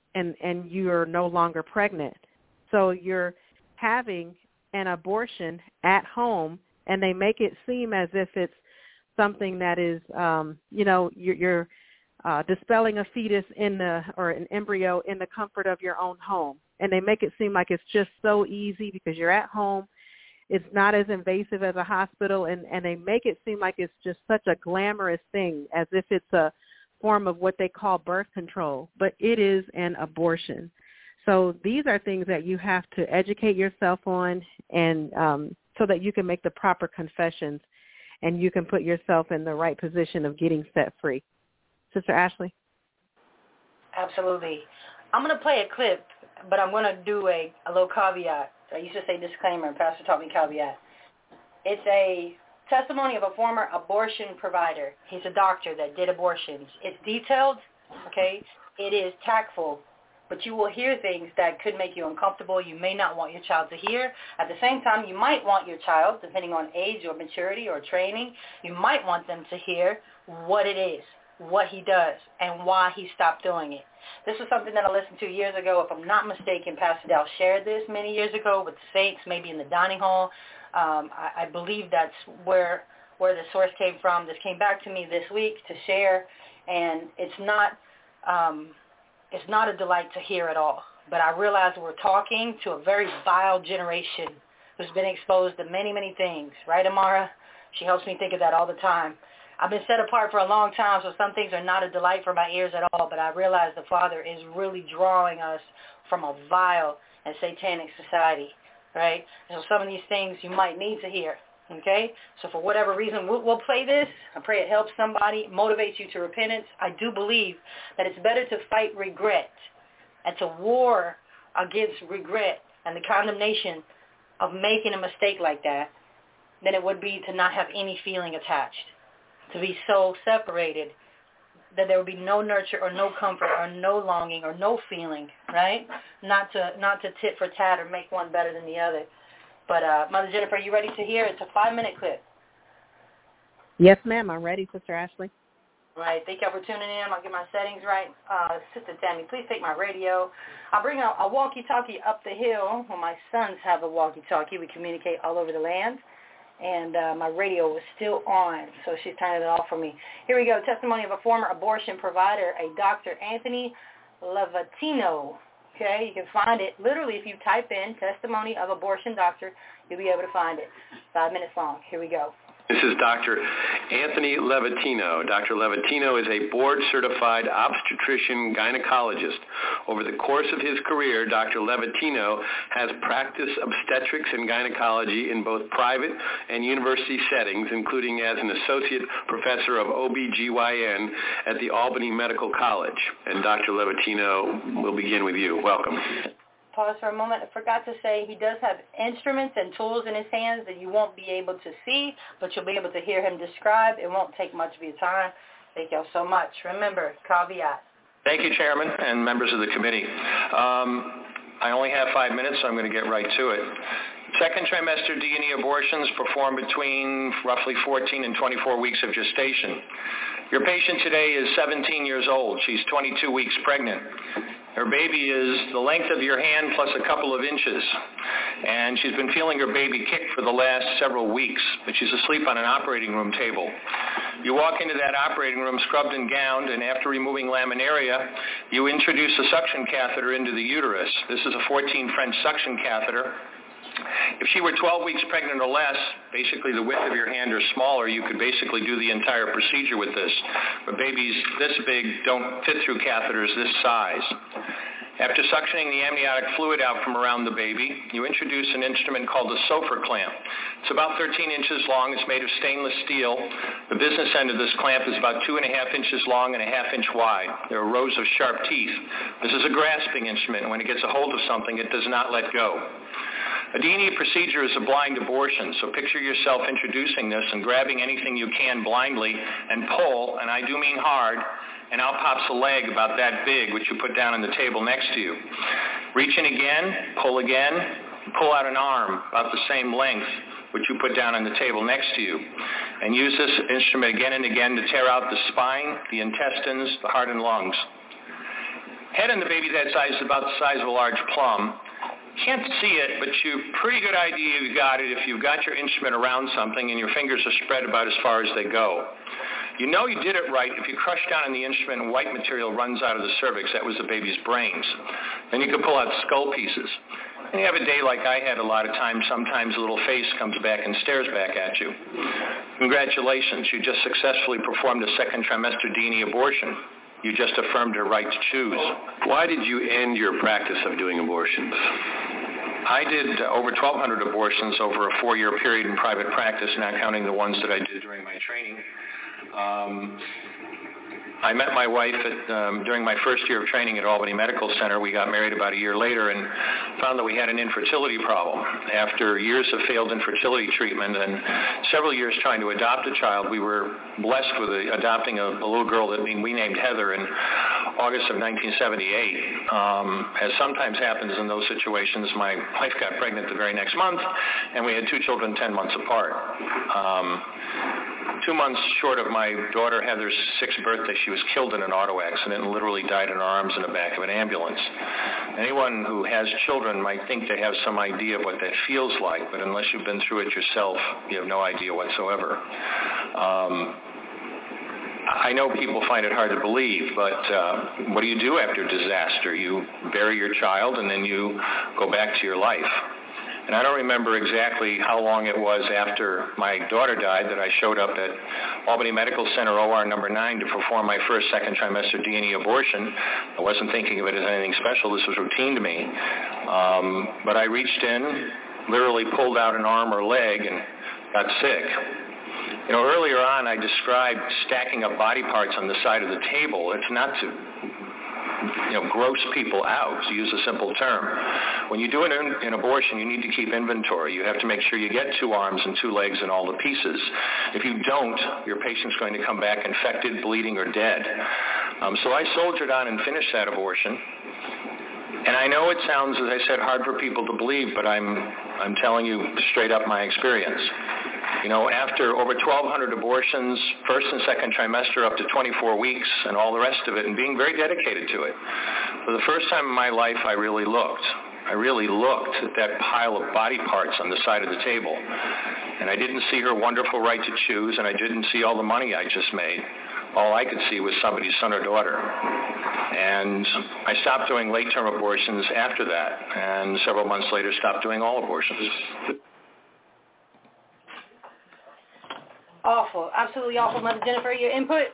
you're no longer pregnant. So you're having an abortion at home, and they make it seem as if it's something that is, you know, you're dispelling a fetus or an embryo in the comfort of your own home. And they make it seem like it's just so easy because you're at home. It's not as invasive as a hospital, and they make it seem like it's just such a glamorous thing, as if it's a form of what they call birth control, but it is an abortion. So these are things that you have to educate yourself on, and so that you can make the proper confessions and you can put yourself in the right position of getting set free. Sister Ashley? Absolutely. I'm going to play a clip, but I'm going to do a little caveat. I used to say disclaimer, and Pastor taught me caveat. It's a testimony of a former abortion provider. He's a doctor that did abortions. It's detailed, okay? It is tactful, but you will hear things that could make you uncomfortable. You may not want your child to hear. At the same time, you might want your child, depending on age or maturity or training, you might want them to hear what it is, what he does, and why he stopped doing it. This was something that I listened to years ago. If I'm not mistaken, Pastor Dow shared this many years ago with the saints, maybe in the dining hall. I believe that's where the source came from. This came back to me this week to share, and it's not a delight to hear at all. But I realize we're talking to a very vile generation who's been exposed to many, many things. Right, Amara? She helps me think of that all the time. I've been set apart for a long time, so some things are not a delight for my ears at all, but I realize the Father is really drawing us from a vile and satanic society, right? So some of these things you might need to hear, okay? So for whatever reason, we'll play this. I pray it helps somebody, motivates you to repentance. I do believe that it's better to fight regret and to war against regret and the condemnation of making a mistake like that than it would be to not have any feeling attached. To be so separated that there would be no nurture or no comfort or no longing or no feeling, right? Not to tit for tat or make one better than the other. But Mother Jennifer, are you ready to hear? It's a 5-minute clip. Yes, ma'am. I'm ready, Sister Ashley. All right. Thank y'all for tuning in. I'll get my settings right. Sister Tammy, please take my radio. I'll bring a walkie-talkie up the hill. Well, my sons have a walkie-talkie. We communicate all over the land. And my radio was still on, so she's turning it off for me. Here we go. Testimony of a former abortion provider, a Dr. Anthony Levatino. Okay, you can find it. Literally, if you type in testimony of abortion doctor, you'll be able to find it. 5 minutes long. Here we go. This is Dr. Anthony Levatino. Dr. Levatino is a board-certified obstetrician gynecologist. Over the course of his career, Dr. Levatino has practiced obstetrics and gynecology in both private and university settings, including as an associate professor of OBGYN at the Albany Medical College. And Dr. Levatino, we'll begin with you. Welcome. Pause for a moment. I forgot to say he does have instruments and tools in his hands that you won't be able to see, but you'll be able to hear him describe. It won't take much of your time. Thank y'all so much. Remember, caveat. Thank you, Chairman and members of the committee. I only have 5 minutes, so I'm going to get right to it. Second trimester D&E abortions perform between roughly 14 and 24 weeks of gestation. Your patient today is 17 years old. She's 22 weeks pregnant. Her baby is the length of your hand plus a couple of inches. And she's been feeling her baby kick for the last several weeks, but she's asleep on an operating room table. You walk into that operating room scrubbed and gowned, and after removing laminaria, you introduce a suction catheter into the uterus. This is a 14 French suction catheter. If she were 12 weeks pregnant or less, basically the width of your hand or smaller, you could basically do the entire procedure with this. But babies this big don't fit through catheters this size. After suctioning the amniotic fluid out from around the baby, you introduce an instrument called the Sofer clamp. It's about 13 inches long. It's made of stainless steel. The business end of this clamp is about 2.5 inches long and 1/2 inch wide. There are rows of sharp teeth. This is a grasping instrument, and when it gets a hold of something, it does not let go. A D&E procedure is a blind abortion, so picture yourself introducing this and grabbing anything you can blindly and pull, and I do mean hard, and out pops a leg about that big, which you put down on the table next to you. Reach in again, pull out an arm about the same length, which you put down on the table next to you, and use this instrument again and again to tear out the spine, the intestines, the heart, and lungs. Head in the baby that size is about the size of a large plum. Can't see it, but you've pretty good idea you got it if you've got your instrument around something and your fingers are spread about as far as they go. You know you did it right if you crush down on the instrument and white material runs out of the cervix. That was the baby's brains. Then you could pull out skull pieces. And you have a day like I had a lot of times. Sometimes a little face comes back and stares back at you. Congratulations, you just successfully performed a second trimester D&E abortion. You just affirmed her right to choose. Why did you end your practice of doing abortions? I did over 1,200 abortions over a 4-year period in private practice, not counting the ones that I did during my training. I met my wife during my first year of training at Albany Medical Center. We got married about a year later and found that we had an infertility problem. After years of failed infertility treatment and several years trying to adopt a child, we were blessed with adopting a little girl that we named Heather in August of 1978. As sometimes happens in those situations, my wife got pregnant the very next month, and we had 2 children 10 months apart. 2 months short of my daughter Heather's 6th birthday, she was killed in an auto accident and literally died in her arms in the back of an ambulance. Anyone who has children might think they have some idea of what that feels like, but unless you've been through it yourself, you have no idea whatsoever. I know people find it hard to believe, but what do you do after disaster? You bury your child and then you go back to your life. And I don't remember exactly how long it was after my daughter died that I showed up at Albany Medical Center OR number 9 to perform my first second trimester D&E abortion. I wasn't thinking of it as anything special. This was routine to me. But I reached in, literally pulled out an arm or leg and got sick. You know, earlier on I described stacking up body parts on the side of the table. It's not to gross people out, to use a simple term. When you do an abortion, you need to keep inventory. You have to make sure you get 2 arms and 2 legs and all the pieces. If you don't, your patient's going to come back infected, bleeding, or dead. So I soldiered on and finished that abortion. And I know it sounds, as I said, hard for people to believe, but I'm telling you straight up my experience. You know, after over 1,200 abortions, first and second trimester up to 24 weeks and all the rest of it, and being very dedicated to it, for the first time in my life, I really looked at that pile of body parts on the side of the table. And I didn't see her wonderful right to choose, and I didn't see all the money I just made. All I could see was somebody's son or daughter. And I stopped doing late-term abortions after that, and several months later stopped doing all abortions. Awful. Absolutely awful. Mother Jennifer, your input?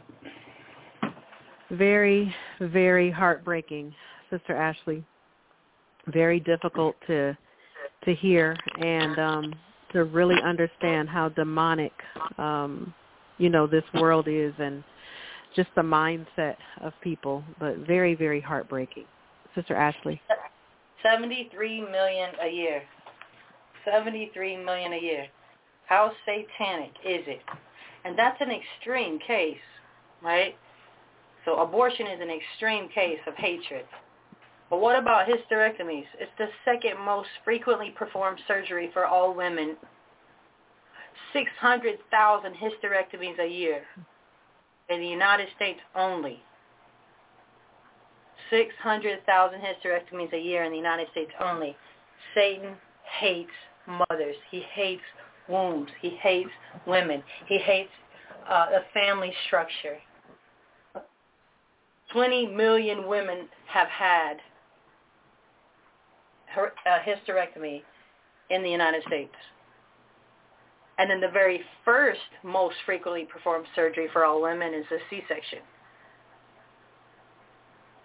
Very, very heartbreaking, Sister Ashley. Very difficult to hear and to really understand how demonic, this world is and just the mindset of people, but very, very heartbreaking. Sister Ashley. 73 million a year. 73 million a year. How satanic is it? And that's an extreme case, right? So abortion is an extreme case of hatred. But what about hysterectomies? It's the second most frequently performed surgery for all women. 600,000 hysterectomies a year in the United States only. 600,000 hysterectomies a year in the United States only. Satan hates mothers. He hates wombs. He hates women. He hates the family structure. 20 million women have had hysterectomy in the United States. And then the very first most frequently performed surgery for all women is a C-section.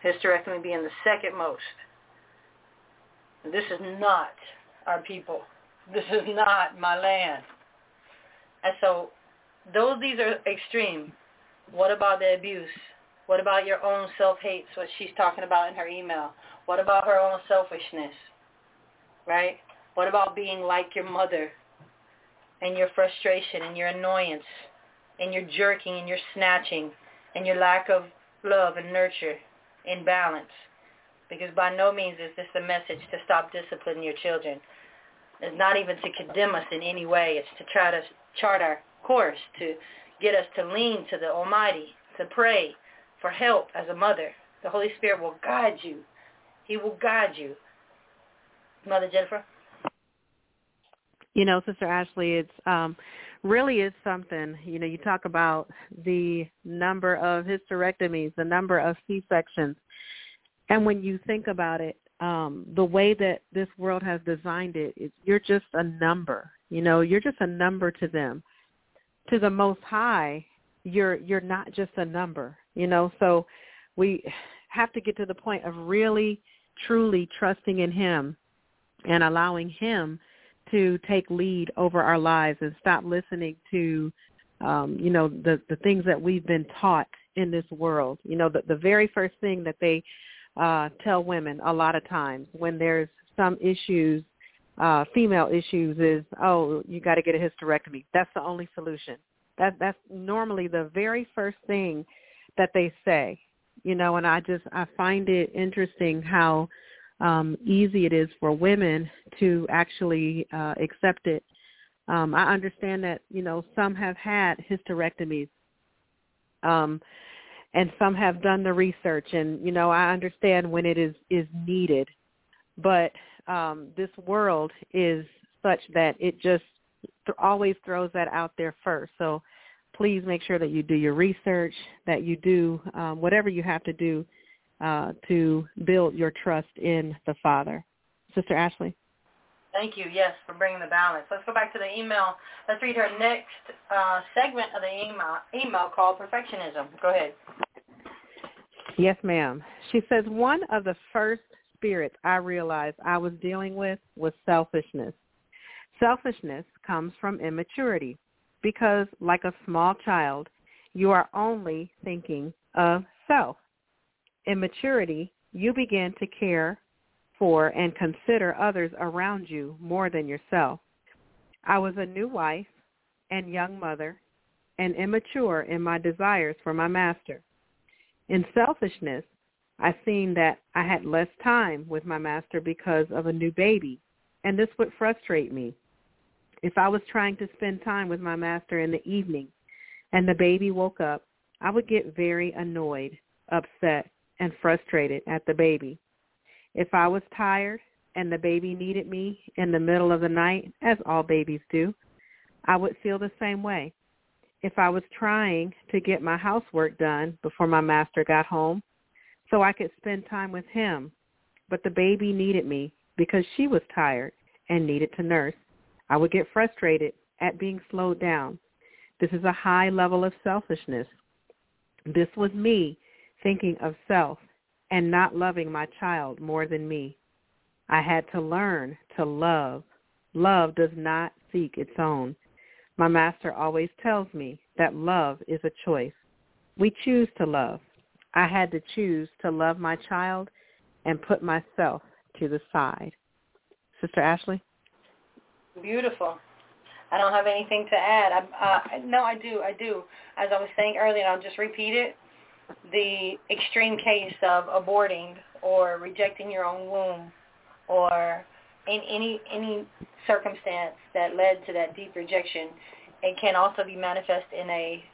hysterectomy being the second most. This is not our people. This is not my land. And so these are extreme. What about the abuse? What about your own self-hate, what she's talking about in her email? What about her own selfishness, right? What about being like your mother and your frustration and your annoyance and your jerking and your snatching and your lack of love and nurture and balance? Because by no means is this a message to stop disciplining your children. It's not even to condemn us in any way. It's to try to chart our course, to get us to lean to the Almighty, to pray for help as a mother. The Holy Spirit will guide you. He will guide you. Mother Jennifer? You know, Sister Ashley, it's really is something. You know, you talk about the number of hysterectomies, the number of C-sections. And when you think about it, the way that this world has designed it, you're just a number. You know, you're just a number to them. To the Most High, you're not just a number. You know, so we have to get to the point of really, truly trusting in Him and allowing Him to take lead over our lives and stop listening to, you know, the things that we've been taught in this world. You know, the very first thing that they tell women a lot of times when there's some issues, female issues, is, oh, you got to get a hysterectomy. That's the only solution. That's normally the very first thing that they say, you know, and I find it interesting how easy it is for women to actually accept it. I understand that, you know, some have had hysterectomies and some have done the research, and, you know, I understand when it is needed, but this world is such that it just always throws that out there first. So please make sure that you do your research, that you do whatever you have to do to build your trust in the Father. Sister Ashley? Thank you, yes, for bringing the balance. Let's go back to the email. Let's read her next segment of the email called Perfectionism. Go ahead. Yes, ma'am. She says, one of the first spirits I realized I was dealing with was selfishness. Selfishness comes from immaturity because, like a small child, you are only thinking of self. In maturity, you begin to care for and consider others around you more than yourself. I was a new wife and young mother and immature in my desires for my master. In selfishness, I seen that I had less time with my master because of a new baby, and this would frustrate me. If I was trying to spend time with my master in the evening and the baby woke up, I would get very annoyed, upset, and frustrated at the baby. If I was tired and the baby needed me in the middle of the night, as all babies do, I would feel the same way. If I was trying to get my housework done before my master got home so I could spend time with him, but the baby needed me because she was tired and needed to nurse, I would get frustrated at being slowed down. This is a high level of selfishness. This was me thinking of self and not loving my child more than me. I had to learn to love. Love does not seek its own. My master always tells me that love is a choice. We choose to love. I had to choose to love my child and put myself to the side. Sister Ashley? Beautiful. I don't have anything to add. No, I do. As I was saying earlier, and I'll just repeat it, the extreme case of aborting or rejecting your own womb or in any circumstance that led to that deep rejection, it can also be manifest in a,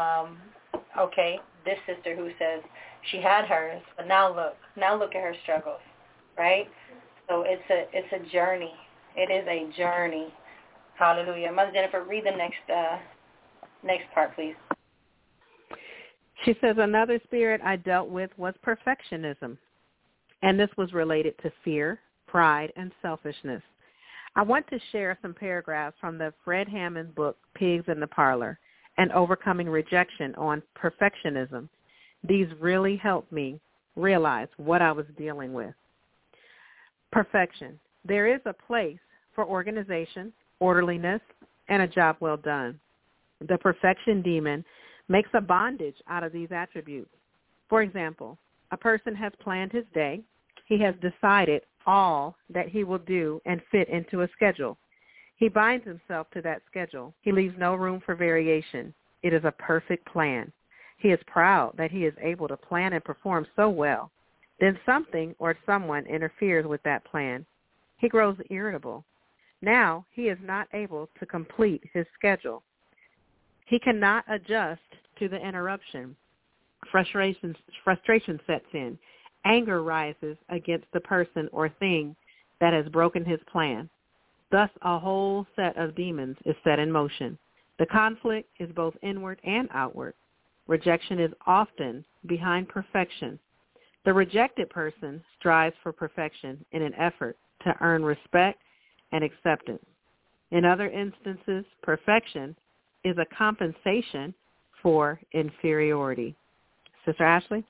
this sister who says she had hers, but now look at her struggles, right? So it's a journey. It is a journey. Hallelujah. Mother Jennifer, read the next part, please. She says, another spirit I dealt with was perfectionism, and this was related to fear, pride, and selfishness. I want to share some paragraphs from the Fred Hammond book, Pigs in the Parlor, and Overcoming Rejection on Perfectionism. These really helped me realize what I was dealing with. Perfection. There is a place for organization, orderliness, and a job well done. The perfection demon makes a bondage out of these attributes. For example, a person has planned his day. He has decided all that he will do and fit into a schedule. He binds himself to that schedule. He leaves no room for variation. It is a perfect plan. He is proud that he is able to plan and perform so well. Then something or someone interferes with that plan. He grows irritable. Now he is not able to complete his schedule. He cannot adjust to the interruption. Frustration sets in. Anger rises against the person or thing that has broken his plan. Thus, a whole set of demons is set in motion. The conflict is both inward and outward. Rejection is often behind perfection. The rejected person strives for perfection in an effort to earn respect and acceptance. In other instances, perfection is a compensation for inferiority. Sister Ashley?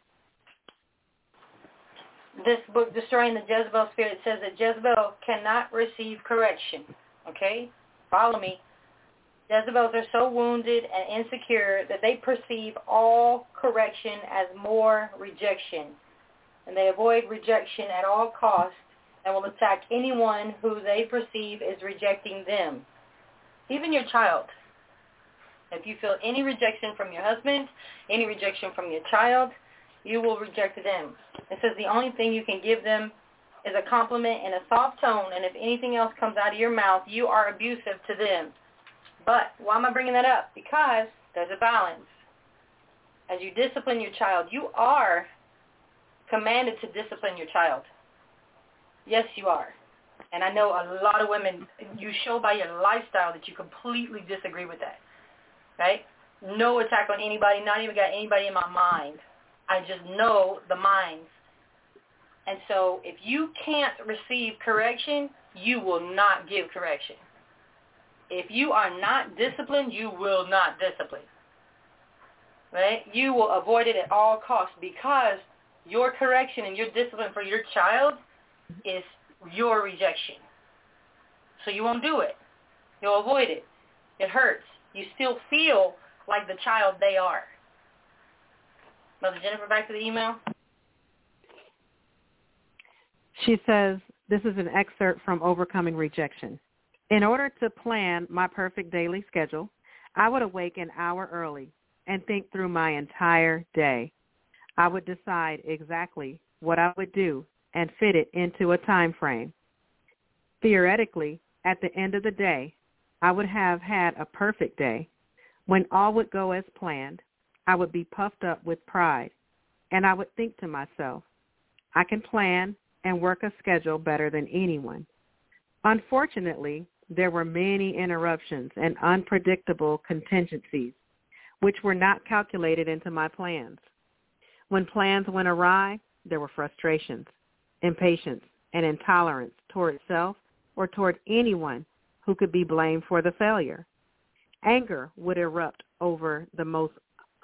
This book, Destroying the Jezebel Spirit, says that Jezebel cannot receive correction. Okay? Follow me. Jezebels are so wounded and insecure that they perceive all correction as more rejection. And they avoid rejection at all costs and will attack anyone who they perceive is rejecting them. Even your child. If you feel any rejection from your husband, any rejection from your child, you will reject them. It says the only thing you can give them is a compliment in a soft tone, and if anything else comes out of your mouth, you are abusive to them. But why am I bringing that up? Because there's a balance. As you discipline your child, you are commanded to discipline your child. Yes, you are. And I know a lot of women, you show by your lifestyle that you completely disagree with that. Right? No attack on anybody, not even got anybody in my mind. I just know the minds. And so if you can't receive correction, you will not give correction. If you are not disciplined, you will not discipline. Right? You will avoid it at all costs because your correction and your discipline for your child is your rejection. So you won't do it. You'll avoid it. It hurts. You still feel like the child they are. Mother Jennifer, back to the email. She says, this is an excerpt from Overcoming Rejection. In order to plan my perfect daily schedule, I would awake an hour early and think through my entire day. I would decide exactly what I would do and fit it into a time frame. Theoretically, at the end of the day, I would have had a perfect day. When all would go as planned, I would be puffed up with pride, and I would think to myself, I can plan and work a schedule better than anyone. Unfortunately, there were many interruptions and unpredictable contingencies, which were not calculated into my plans. When plans went awry, there were frustrations, impatience, and intolerance toward self or toward anyone who could be blamed for the failure. Anger would erupt over the most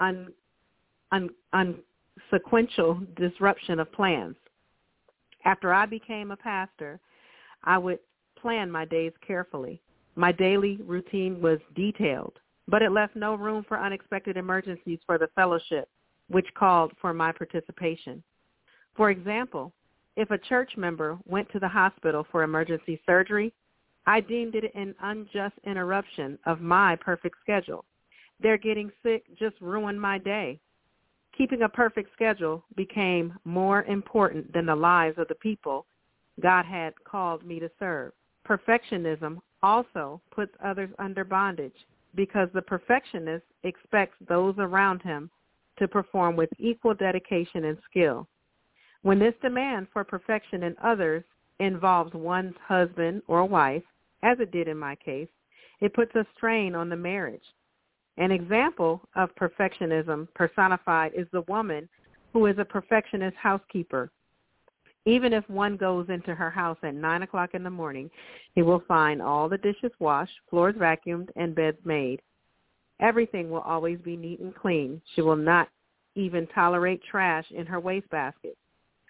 unsequential disruption of plans. After I became a pastor, I would plan my days carefully. My daily routine was detailed, but it left no room for unexpected emergencies for the fellowship, which called for my participation. For example, if a church member went to the hospital for emergency surgery, I deemed it an unjust interruption of my perfect schedule. Their getting sick just ruined my day. Keeping a perfect schedule became more important than the lives of the people God had called me to serve. Perfectionism also puts others under bondage because the perfectionist expects those around him to perform with equal dedication and skill. When this demand for perfection in others involves one's husband or wife, as it did in my case, it puts a strain on the marriage. An example of perfectionism personified is the woman who is a perfectionist housekeeper. Even if one goes into her house at 9 o'clock in the morning, he will find all the dishes washed, floors vacuumed, and beds made. Everything will always be neat and clean. She will not even tolerate trash in her wastebasket.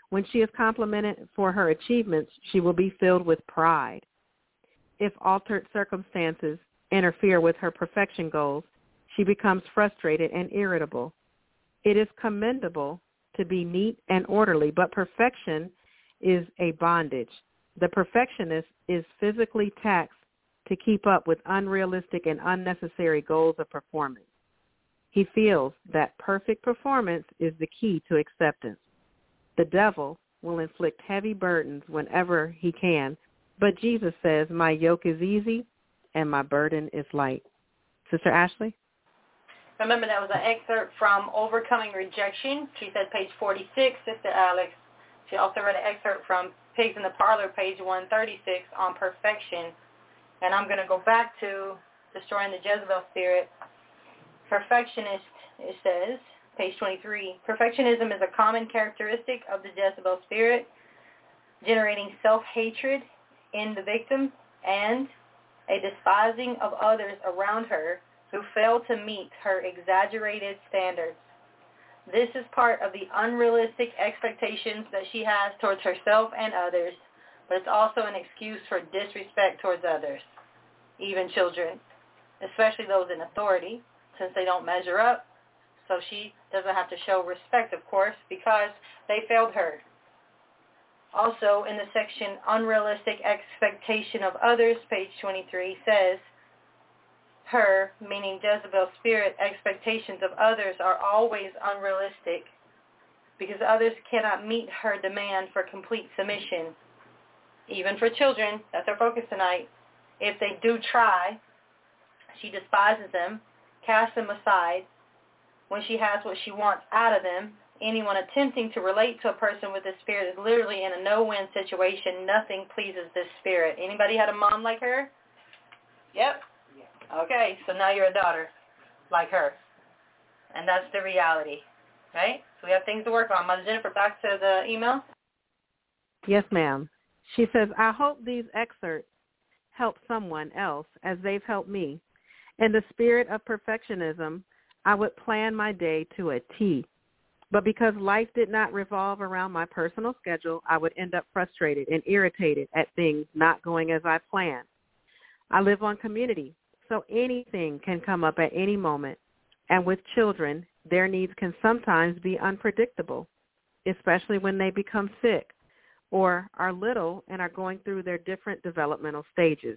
When she is complimented for her achievements, she will be filled with pride. If altered circumstances interfere with her perfection goals, she becomes frustrated and irritable. It is commendable to be neat and orderly, but perfection is a bondage. The perfectionist is physically taxed to keep up with unrealistic and unnecessary goals of performance. He feels that perfect performance is the key to acceptance. The devil will inflict heavy burdens whenever he can, but Jesus says, my yoke is easy and my burden is light. Sister Ashley? Remember, that was an excerpt from Overcoming Rejection. She said page 46, Sister Alex. She also read an excerpt from Pigs in the Parlor, page 136, on perfection. And I'm going to go back to Destroying the Jezebel Spirit. Perfectionist, it says, page 23, perfectionism is a common characteristic of the Jezebel spirit, generating self-hatred in the victim and a despising of others around her who fail to meet her exaggerated standards. This is part of the unrealistic expectations that she has towards herself and others, but it's also an excuse for disrespect towards others, even children, especially those in authority, since they don't measure up. So she doesn't have to show respect, of course, because they failed her. Also, in the section Unrealistic Expectation of Others, page 23, says, her, meaning Jezebel's spirit, expectations of others are always unrealistic because others cannot meet her demand for complete submission. Even for children, that's our focus tonight. If they do try, she despises them, casts them aside. When she has what she wants out of them, anyone attempting to relate to a person with this spirit is literally in a no-win situation. Nothing pleases this spirit. Anybody had a mom like her? Yep. Okay, so now you're a daughter like her. And that's the reality, right? So we have things to work on. Mother Jennifer, back to the email. Yes, ma'am. She says, I hope these excerpts help someone else as they've helped me. In the spirit of perfectionism, I would plan my day to a T. But because life did not revolve around my personal schedule, I would end up frustrated and irritated at things not going as I planned. I live on community, so anything can come up at any moment. And with children, their needs can sometimes be unpredictable, especially when they become sick or are little and are going through their different developmental stages.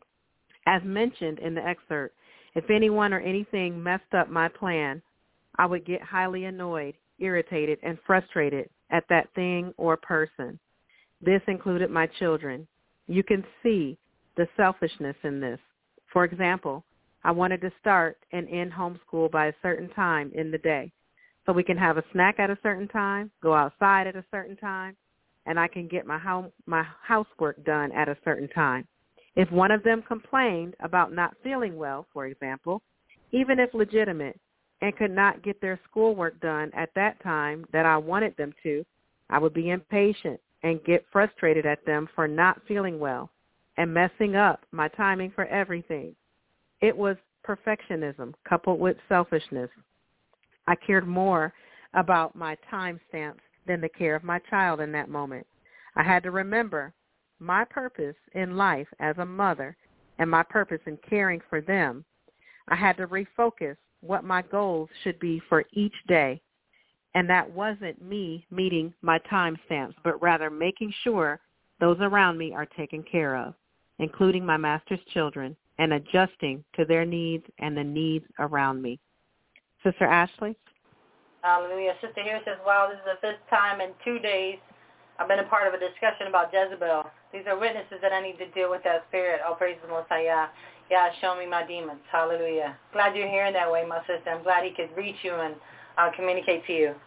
As mentioned in the excerpt, if anyone or anything messed up my plan, I would get highly annoyed, irritated, and frustrated at that thing or person. This included my children. You can see the selfishness in this. For example, I wanted to start and end homeschool by a certain time in the day so we can have a snack at a certain time, go outside at a certain time, and I can get my housework done at a certain time. If one of them complained about not feeling well, for example, even if legitimate, and could not get their schoolwork done at that time that I wanted them to, I would be impatient and get frustrated at them for not feeling well and messing up my timing for everything. It was perfectionism coupled with selfishness. I cared more about my time stamps than the care of my child in that moment. I had to remember my purpose in life as a mother and my purpose in caring for them. I had to refocus what my goals should be for each day. And that wasn't me meeting my time stamps, but rather making sure those around me are taken care of, including my master's children, and adjusting to their needs and the needs around me. Sister Ashley? Hallelujah. Sister here says, wow, this is the fifth time in 2 days I've been a part of a discussion about Jezebel. These are witnesses that I need to deal with that spirit. Oh, praise the Most High. Yeah, show me my demons. Hallelujah. Glad you're hearing that way, my sister. I'm glad he could reach you and communicate to you.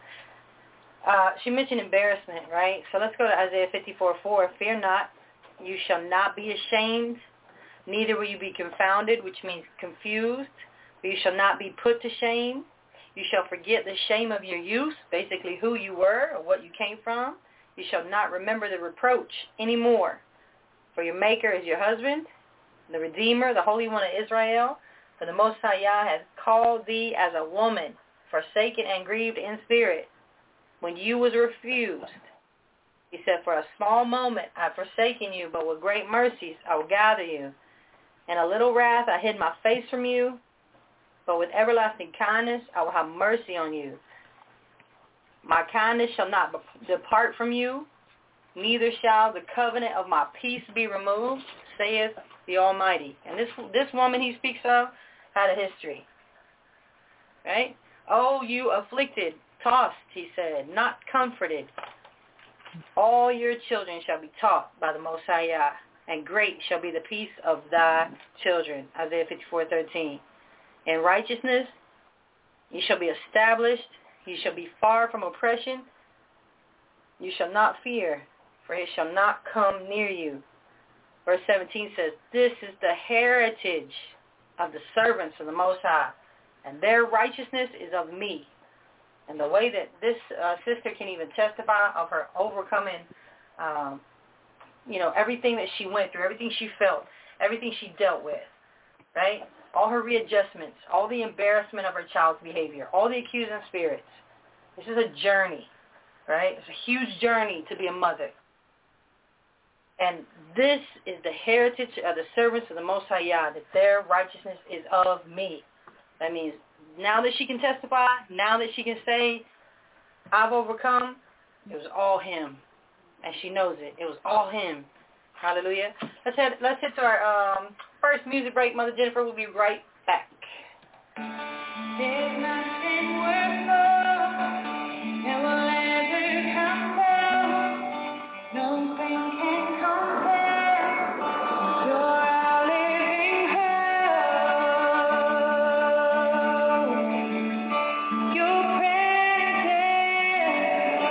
She mentioned embarrassment, right? So let's go to Isaiah 54:4. Fear not, you shall not be ashamed, neither will you be confounded, which means confused. But you shall not be put to shame. You shall forget the shame of your youth, basically who you were or what you came from. You shall not remember the reproach anymore. For your Maker is your husband, the Redeemer, the Holy One of Israel. For the Most High Yah has called thee as a woman, forsaken and grieved in spirit, when you was refused. He said, for a small moment I have forsaken you, but with great mercies I will gather you. In a little wrath I hid my face from you, but with everlasting kindness I will have mercy on you. My kindness shall not depart from you, neither shall the covenant of my peace be removed, saith the Almighty. And this woman he speaks of had a history. Right? Oh, you afflicted, tossed, he said, not comforted. All your children shall be taught by the Most High Yah, and great shall be the peace of thy children. Isaiah 54:13. In righteousness you shall be established. You shall be far from oppression. You shall not fear, for it shall not come near you. Verse 17 says, this is the heritage of the servants of the Most High, and their righteousness is of me. And the way that this sister can even testify of her overcoming, everything that she went through, everything she felt, everything she dealt with, right? All her readjustments, all the embarrassment of her child's behavior, all the accusing spirits. This is a journey, right? It's a huge journey to be a mother. And this is the heritage of the servants of the Most High Yah, that their righteousness is of me. That means now that she can testify, now that she can say, I've overcome, it was all him. And she knows it. It was all him. Hallelujah. Let's head to our first music break. Mother Jennifer will be right back. There's nothing worth more that will ever come down. Nothing can compare. You're our living hope. Your presence,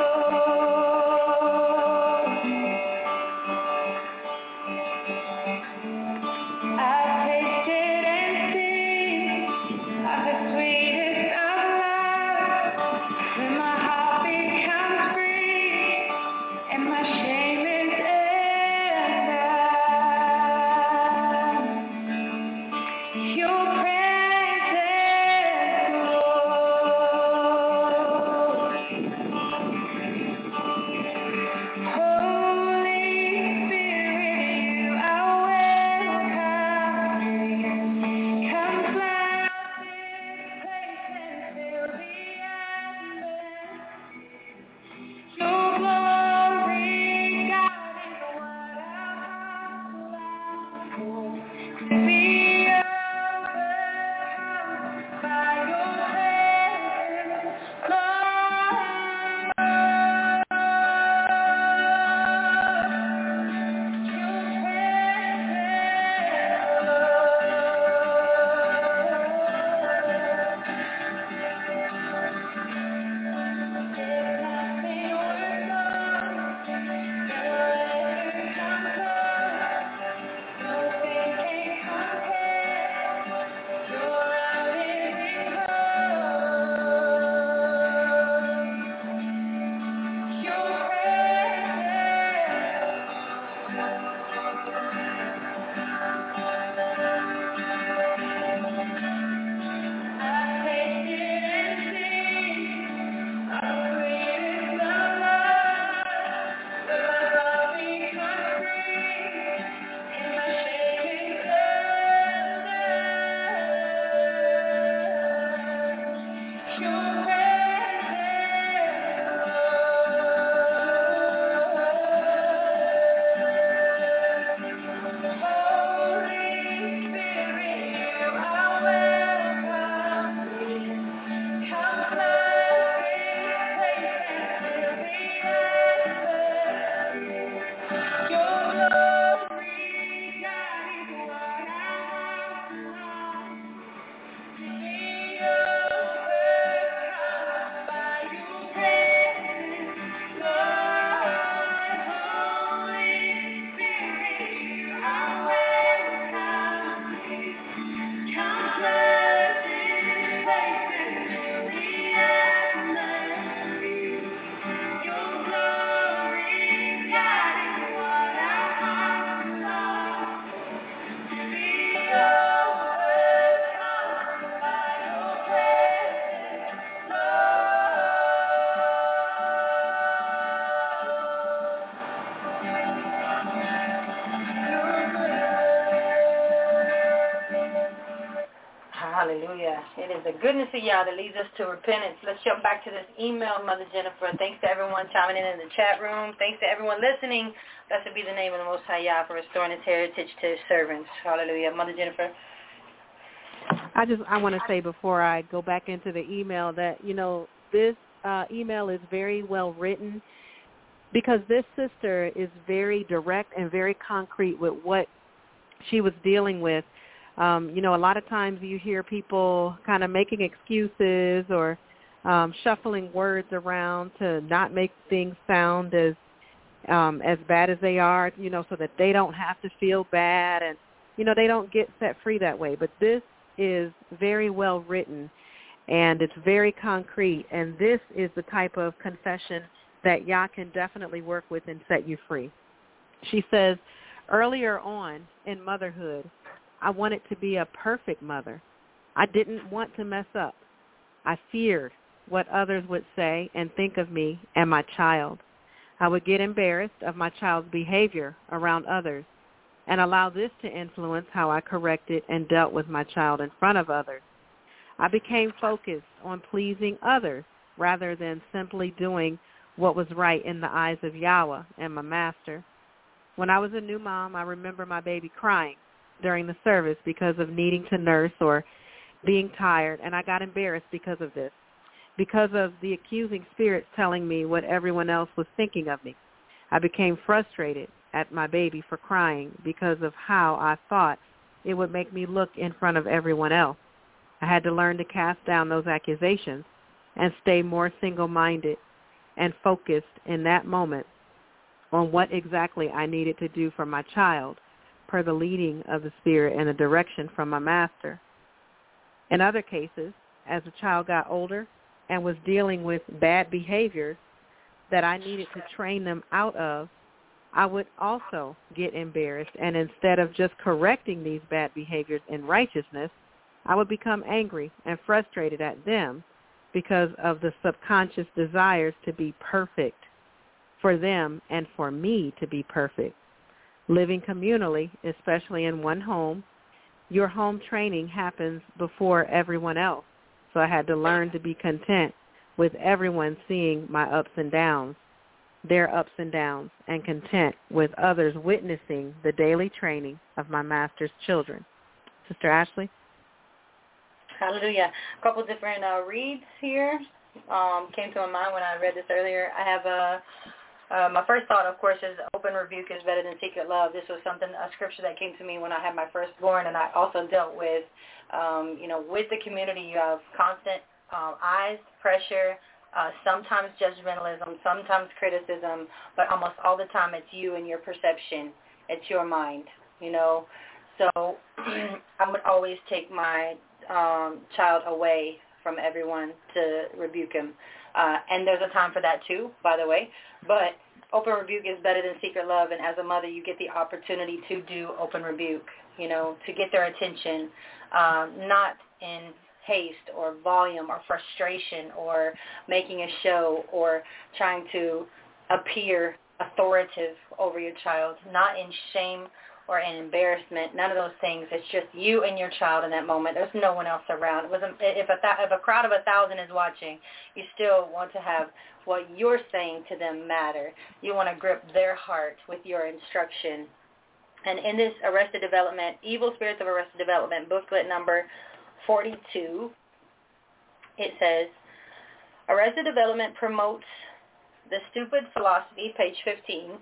I've tasted and seen of the sweetest of love. When my heart becomes free and my shame is undone. Your presence, Lord. Holy Spirit, you are welcome. Come flood this place and fill the atmosphere. Your glory, God, is what our hearts long for. To be overcome by your presence, Lord. Hallelujah. It is the goodness of Yah that leads us to repentance. Let's jump back to this email, Mother Jennifer. Thanks to everyone chiming in the chat room. Thanks to everyone listening. Blessed be the name of the Most High Yah for restoring his heritage to his servants. Hallelujah. Mother Jennifer. I want to say before I go back into the email that, this email is very well written because this sister is very direct and very concrete with what she was dealing with. A lot of times you hear people kind of making excuses or shuffling words around to not make things sound as bad as they are, so that they don't have to feel bad and, they don't get set free that way. But this is very well written and it's very concrete, and this is the type of confession that Yah can definitely work with and set you free. She says, earlier on in motherhood, I wanted to be a perfect mother. I didn't want to mess up. I feared what others would say and think of me and my child. I would get embarrassed of my child's behavior around others and allow this to influence how I corrected and dealt with my child in front of others. I became focused on pleasing others rather than simply doing what was right in the eyes of Yahweh and my master. When I was a new mom, I remember my baby crying during the service because of needing to nurse or being tired, and I got embarrassed because of this, because of the accusing spirits telling me what everyone else was thinking of me. I became frustrated at my baby for crying because of how I thought it would make me look in front of everyone else. I had to learn to cast down those accusations and stay more single-minded and focused in that moment on what exactly I needed to do for my child per the leading of the Spirit and the direction from my master. In other cases, as the child got older and was dealing with bad behaviors that I needed to train them out of, I would also get embarrassed, and instead of just correcting these bad behaviors in righteousness, I would become angry and frustrated at them because of the subconscious desires to be perfect for them and for me to be perfect. Living communally, especially in one home, your home training happens before everyone else. So I had to learn to be content with everyone seeing my ups and downs, their ups and downs, and content with others witnessing the daily training of my master's children. Sister Ashley? Hallelujah. A couple different reads here came to my mind when I read this earlier. I have my first thought, of course, is open rebuke is better than secret love. This was a scripture that came to me when I had my firstborn, and I also dealt with, with the community. You have constant eyes, pressure, sometimes judgmentalism, sometimes criticism, but almost all the time it's you and your perception. It's your mind, So I would always take my child away from everyone to rebuke him. And there's a time for that too, by the way. But open rebuke is better than secret love. And as a mother, you get the opportunity to do open rebuke, to get their attention, not in haste or volume or frustration or making a show or trying to appear authoritative over your child, not in shame or in embarrassment, none of those things. It's just you and your child in that moment. There's no one else around. If a crowd of 1,000 is watching, you still want to have what you're saying to them matter. You want to grip their heart with your instruction. And in this Arrested Development, Evil Spirits of Arrested Development, booklet number 42, it says, Arrested Development promotes the stupid philosophy, page 15.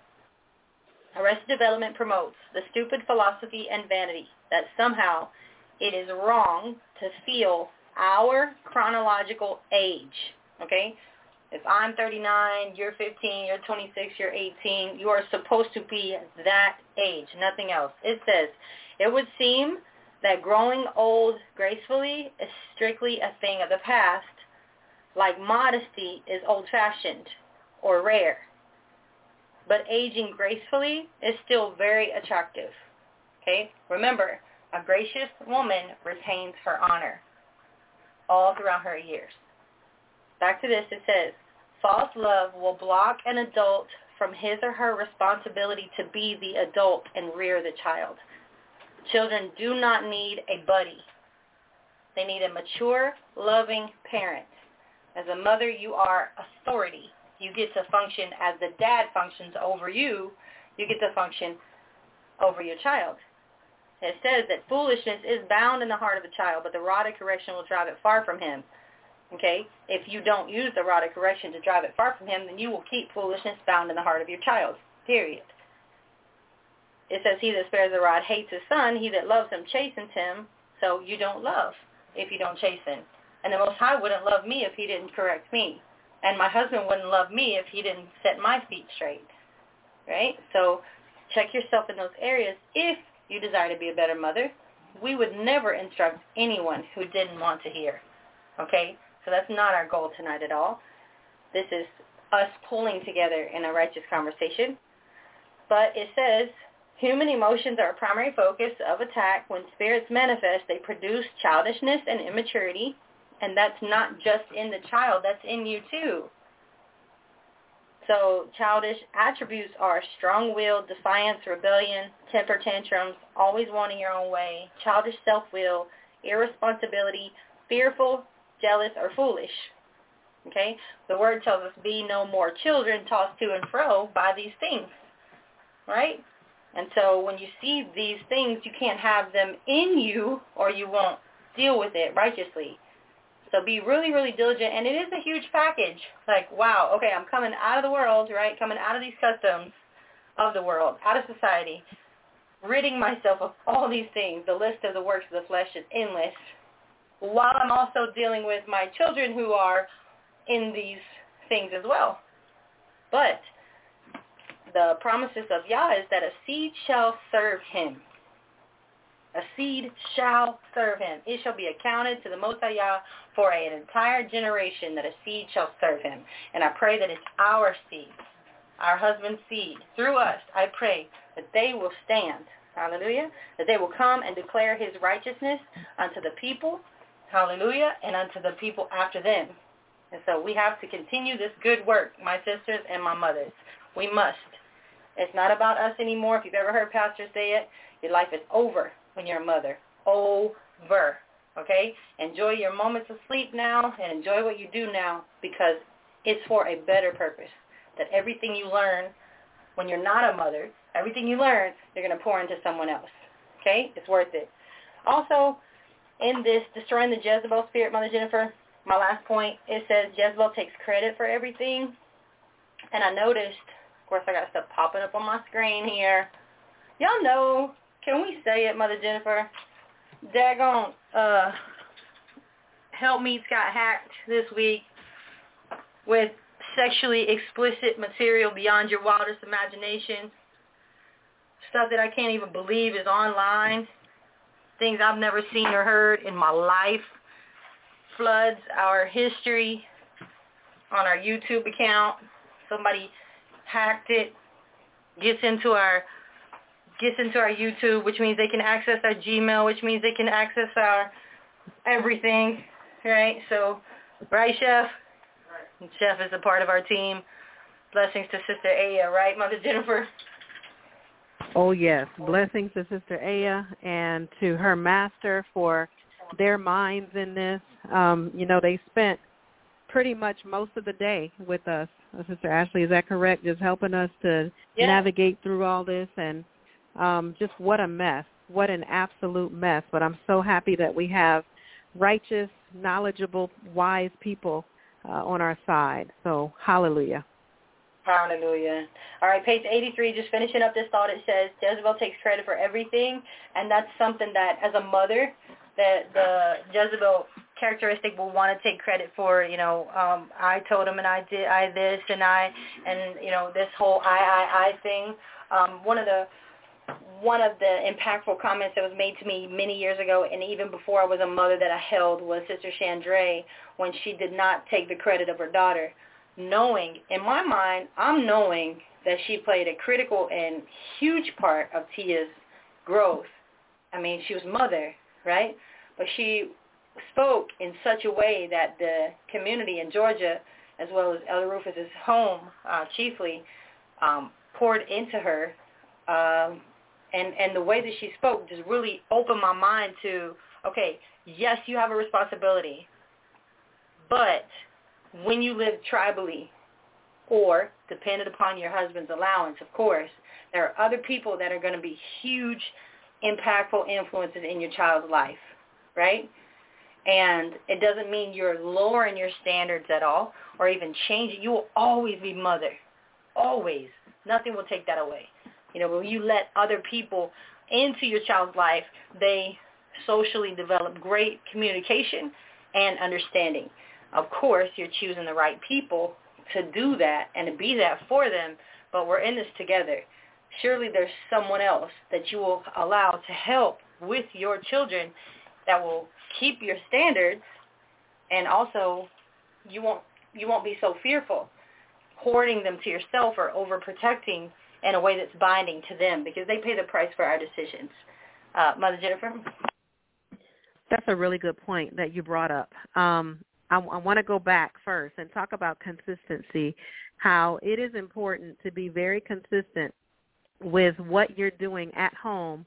Arrested Development promotes the stupid philosophy and vanity that somehow it is wrong to feel our chronological age, okay? If I'm 39, you're 15, you're 26, you're 18, you are supposed to be that age, nothing else. It says, it would seem that growing old gracefully is strictly a thing of the past, like modesty is old-fashioned or rare. But aging gracefully is still very attractive. Okay? Remember, a gracious woman retains her honor all throughout her years. Back to this, it says, false love will block an adult from his or her responsibility to be the adult and rear the child. Children do not need a buddy. They need a mature, loving parent. As a mother, you are authority. You get to function as the dad functions over you. You get to function over your child. It says that foolishness is bound in the heart of a child, but the rod of correction will drive it far from him. Okay? If you don't use the rod of correction to drive it far from him, then you will keep foolishness bound in the heart of your child. Period. It says, he that spares the rod hates his son. He that loves him chastens him. So you don't love if you don't chasten. And the Most High wouldn't love me if he didn't correct me. And my husband wouldn't love me if he didn't set my feet straight. Right? So check yourself in those areas if you desire to be a better mother. We would never instruct anyone who didn't want to hear. Okay? So that's not our goal tonight at all. This is us pulling together in a righteous conversation. But it says, human emotions are a primary focus of attack. When spirits manifest, they produce childishness and immaturity. And that's not just in the child, that's in you too. So childish attributes are strong-willed, defiance, rebellion, temper tantrums, always wanting your own way, childish self-will, irresponsibility, fearful, jealous, or foolish. Okay? The word tells us, be no more children tossed to and fro by these things. Right? And so when you see these things, you can't have them in you or you won't deal with it righteously. So be really, really diligent. And it is a huge package. Like, wow, okay, I'm coming out of the world, right? Coming out of these customs of the world, out of society, ridding myself of all these things. The list of the works of the flesh is endless. While I'm also dealing with my children who are in these things as well. But the promises of Yah is that a seed shall serve him. A seed shall serve him. It shall be accounted to the Most High Yah for an entire generation that a seed shall serve him. And I pray that it's our seed, our husband's seed, through us. I pray that they will stand, hallelujah, that they will come and declare his righteousness unto the people, hallelujah, and unto the people after them. And so we have to continue this good work, my sisters and my mothers. We must. It's not about us anymore. If you've ever heard pastors say it, your life is over when you're a mother. Over. Okay? Enjoy your moments of sleep now and enjoy what you do now because it's for a better purpose. That everything you learn when you're not a mother, everything you learn, you're going to pour into someone else. Okay? It's worth it. Also, in this Destroying the Jezebel Spirit, Mother Jennifer, my last point, it says Jezebel takes credit for everything. And I noticed, of course, I got stuff popping up on my screen here. Y'all know, can we say it, Mother Jennifer? Daggone, Helpmeets got hacked this week with sexually explicit material beyond your wildest imagination. Stuff that I can't even believe is online. Things I've never seen or heard in my life. Floods our history on our YouTube account. Somebody hacked it, gets into our YouTube, which means they can access our Gmail, which means they can access our everything, right? So, right, Chef? Right. Chef is a part of our team. Blessings to Sister Aya, right, Mother Jennifer? Oh, yes. Blessings to Sister Aya and to her master for their minds in this. They spent pretty much most of the day with us. Sister Ashley, is that correct? Just helping us to navigate through all this and just what a mess. What an absolute mess. But I'm so happy that we have righteous, knowledgeable, wise people on our side. So hallelujah. Hallelujah. All right, page 83, just finishing up this thought, it says, Jezebel takes credit for everything, and that's something that, as a mother, that the Jezebel characteristic will want to take credit for, I told him and I did this and this whole I thing. One of the impactful comments that was made to me many years ago, and even before I was a mother that I held, was Sister Chandray, when she did not take the credit of her daughter, knowing, in my mind, I'm knowing that she played a critical and huge part of Tia's growth. I mean, she was mother, right? But she spoke in such a way that the community in Georgia, as well as Elder Rufus's home, chiefly, poured into her. And the way that she spoke just really opened my mind to okay, yes, you have a responsibility, but when you live tribally or dependent upon your husband's allowance, of course, there are other people that are going to be huge, impactful influences in your child's life, right? And it doesn't mean you're lowering your standards at all or even changing. You will always be mother, always. Nothing will take that away. You know, when you let other people into your child's life, they socially develop great communication and understanding. Of course, you're choosing the right people to do that and to be that for them, but we're in this together. Surely there's someone else that you will allow to help with your children that will keep your standards, and also you won't be so fearful hoarding them to yourself or overprotecting in a way that's binding to them, because they pay the price for our decisions. Mother Jennifer? That's a really good point that you brought up. I want to go back first and talk about consistency, how it is important to be very consistent with what you're doing at home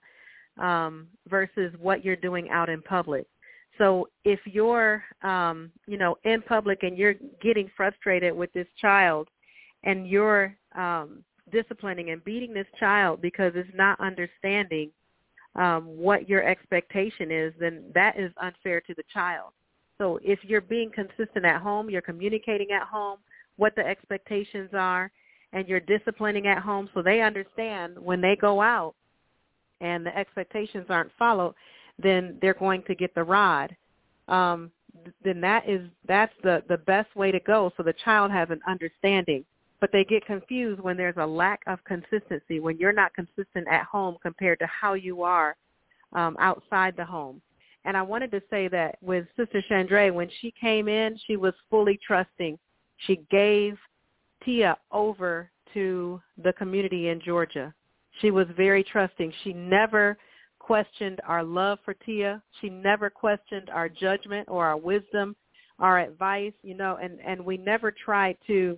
versus what you're doing out in public. So if you're, in public and you're getting frustrated with this child and you're disciplining and beating this child because it's not understanding what your expectation is, then that is unfair to the child. So if you're being consistent at home, you're communicating at home what the expectations are, and you're disciplining at home so they understand when they go out and the expectations aren't followed, then they're going to get the rod. Then that's the best way to go, so the child has an understanding. But they get confused when there's a lack of consistency, when you're not consistent at home compared to how you are outside the home. And I wanted to say that with Sister Chandra, when she came in, she was fully trusting. She gave Tia over to the community in Georgia. She was very trusting. She never questioned our love for Tia. She never questioned our judgment or our wisdom, our advice, and we never tried to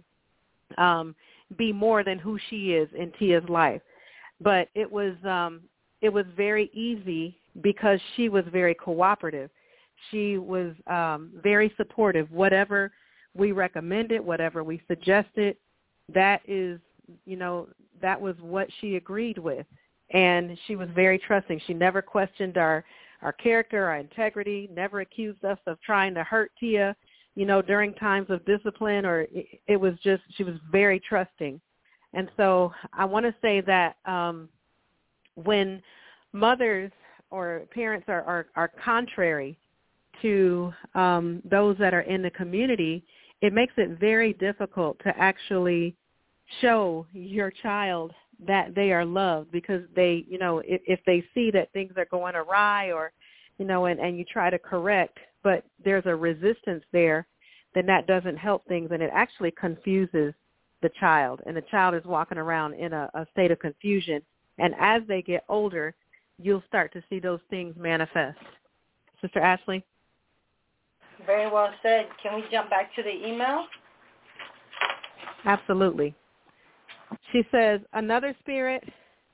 be more than who she is in Tia's life. But it was very easy because she was very cooperative. She was very supportive. Whatever we recommended, whatever we suggested, that was what she agreed with. And she was very trusting. She never questioned our character, our integrity, never accused us of trying to hurt Tia, during times of discipline, or it was just, she was very trusting. And so I want to say that when mothers or parents are contrary to those that are in the community, it makes it very difficult to actually show your child that they are loved, because they, if they see that things are going awry or, and you try to correct, but there's a resistance there, then that doesn't help things, and it actually confuses the child, and the child is walking around in a state of confusion. And as they get older, you'll start to see those things manifest. Sister Ashley? Very well said. Can we jump back to the email? Absolutely. She says, another spirit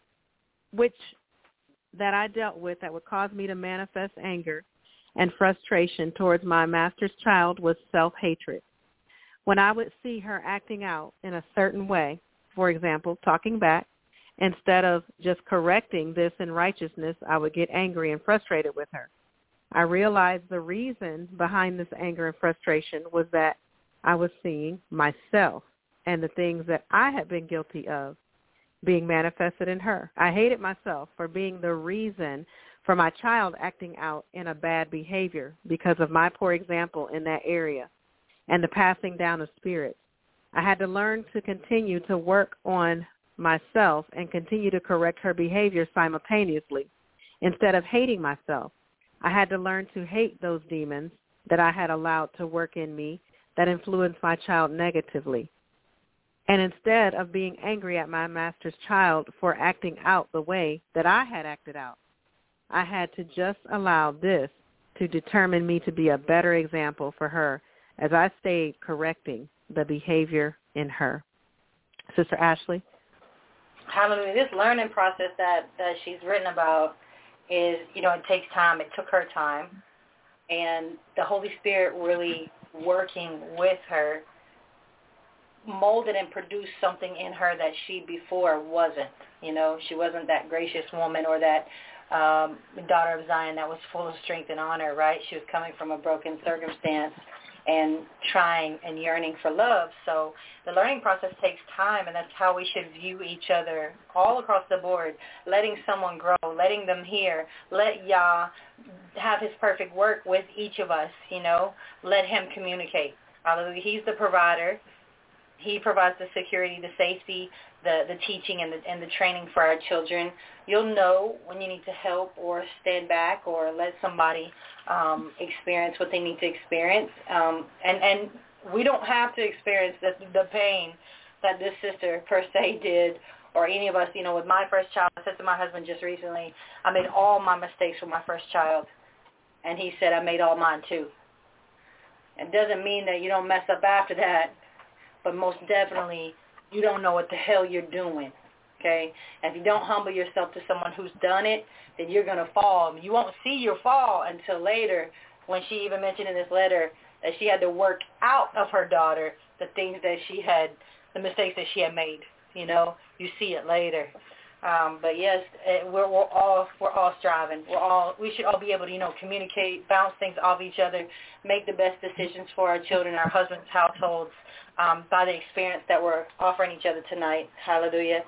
that I dealt with that would cause me to manifest anger and frustration towards my master's child was self-hatred. When I would see her acting out in a certain way, for example, talking back, instead of just correcting this in righteousness, I would get angry and frustrated with her. I realized the reason behind this anger and frustration was that I was seeing myself and the things that I had been guilty of being manifested in her. I hated myself for being the reason for my child acting out in a bad behavior because of my poor example in that area and the passing down of spirits. I had to learn to continue to work on myself and continue to correct her behavior simultaneously. Instead of hating myself, I had to learn to hate those demons that I had allowed to work in me that influenced my child negatively. And instead of being angry at my master's child for acting out the way that I had acted out, I had to just allow this to determine me to be a better example for her as I stayed correcting the behavior in her. Sister Ashley? Hallelujah. This learning process that she's written about is, it takes time. It took her time. And the Holy Spirit really working with her molded and produced something in her that she before wasn't. She wasn't that gracious woman or that daughter of Zion that was full of strength and honor, right? She was coming from a broken circumstance and trying and yearning for love. So the learning process takes time, and that's how we should view each other all across the board, letting someone grow, letting them hear, let Yah have his perfect work with each of us, let him communicate. Hallelujah. He's the provider. He provides the security, the safety, the teaching, and the training for our children. You'll know when you need to help or stand back or let somebody experience what they need to experience. And we don't have to experience the pain that this sister per se did, or any of us. With my first child, I said to my husband just recently, I made all my mistakes with my first child. And he said, I made all mine too. It doesn't mean that you don't mess up after that, but most definitely you don't know what the hell you're doing, okay? And if you don't humble yourself to someone who's done it, then you're going to fall. You won't see your fall until later, when she even mentioned in this letter that she had to work out of her daughter the things that she had, the mistakes that she had made. You see it later. But yes, we're all striving. We should all be able to, communicate, bounce things off each other, make the best decisions for our children, our husbands' households, by the experience that we're offering each other tonight. Hallelujah.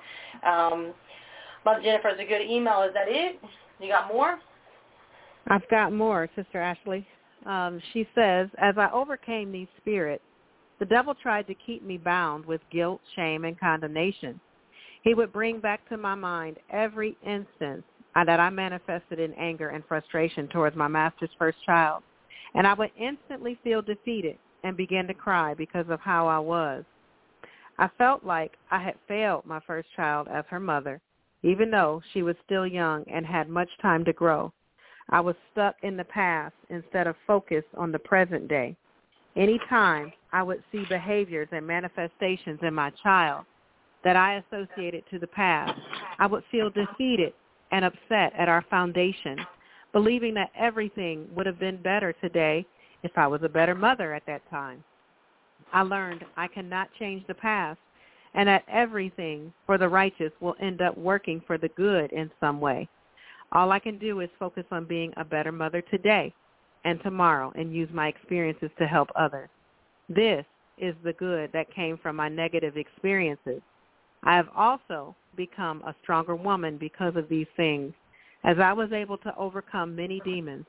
Mother Jennifer, is a good email. Is that it? You got more? I've got more, Sister Ashley. She says, as I overcame these spirits, the devil tried to keep me bound with guilt, shame, and condemnation. He would bring back to my mind every instance that I manifested in anger and frustration towards my master's first child, and I would instantly feel defeated and begin to cry because of how I was. I felt like I had failed my first child as her mother, even though she was still young and had much time to grow. I was stuck in the past instead of focused on the present day. Anytime I would see behaviors and manifestations in my child that I associated to the past, I would feel defeated and upset at our foundation, believing that everything would have been better today if I was a better mother at that time. I learned I cannot change the past, and that everything for the righteous will end up working for the good in some way. All I can do is focus on being a better mother today and tomorrow and use my experiences to help others. This is the good that came from my negative experiences. I have also become a stronger woman because of these things, as I was able to overcome many demons.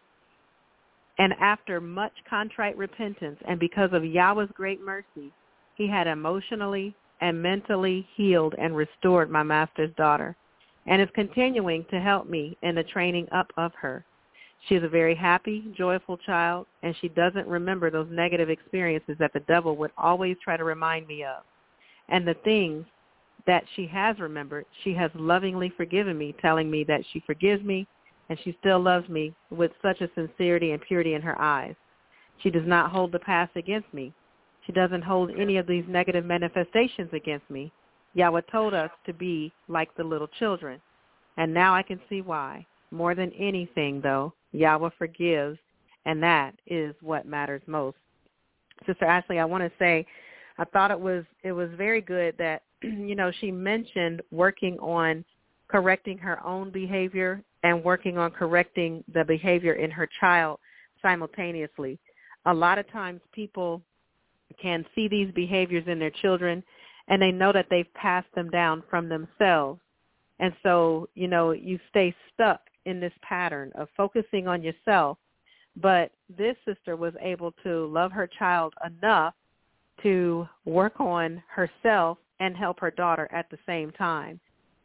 And after much contrite repentance and because of Yahweh's great mercy, he had emotionally and mentally healed and restored my master's daughter and is continuing to help me in the training up of her. She is a very happy, joyful child, and she doesn't remember those negative experiences that the devil would always try to remind me of. And the things that she has remembered, she has lovingly forgiven me, telling me that she forgives me and she still loves me with such a sincerity and purity in her eyes. She does not hold the past against me. She doesn't hold any of these negative manifestations against me. Yahweh told us to be like the little children, and now I can see why. More than anything, though, Yahweh forgives, and that is what matters most. Sister Ashley, I want to say I thought it was very good that, she mentioned working on correcting her own behavior and working on correcting the behavior in her child simultaneously. A lot of times people can see these behaviors in their children, and they know that they've passed them down from themselves. And so, you stay stuck in this pattern of focusing on yourself. But this sister was able to love her child enough to work on herself and help her daughter at the same time.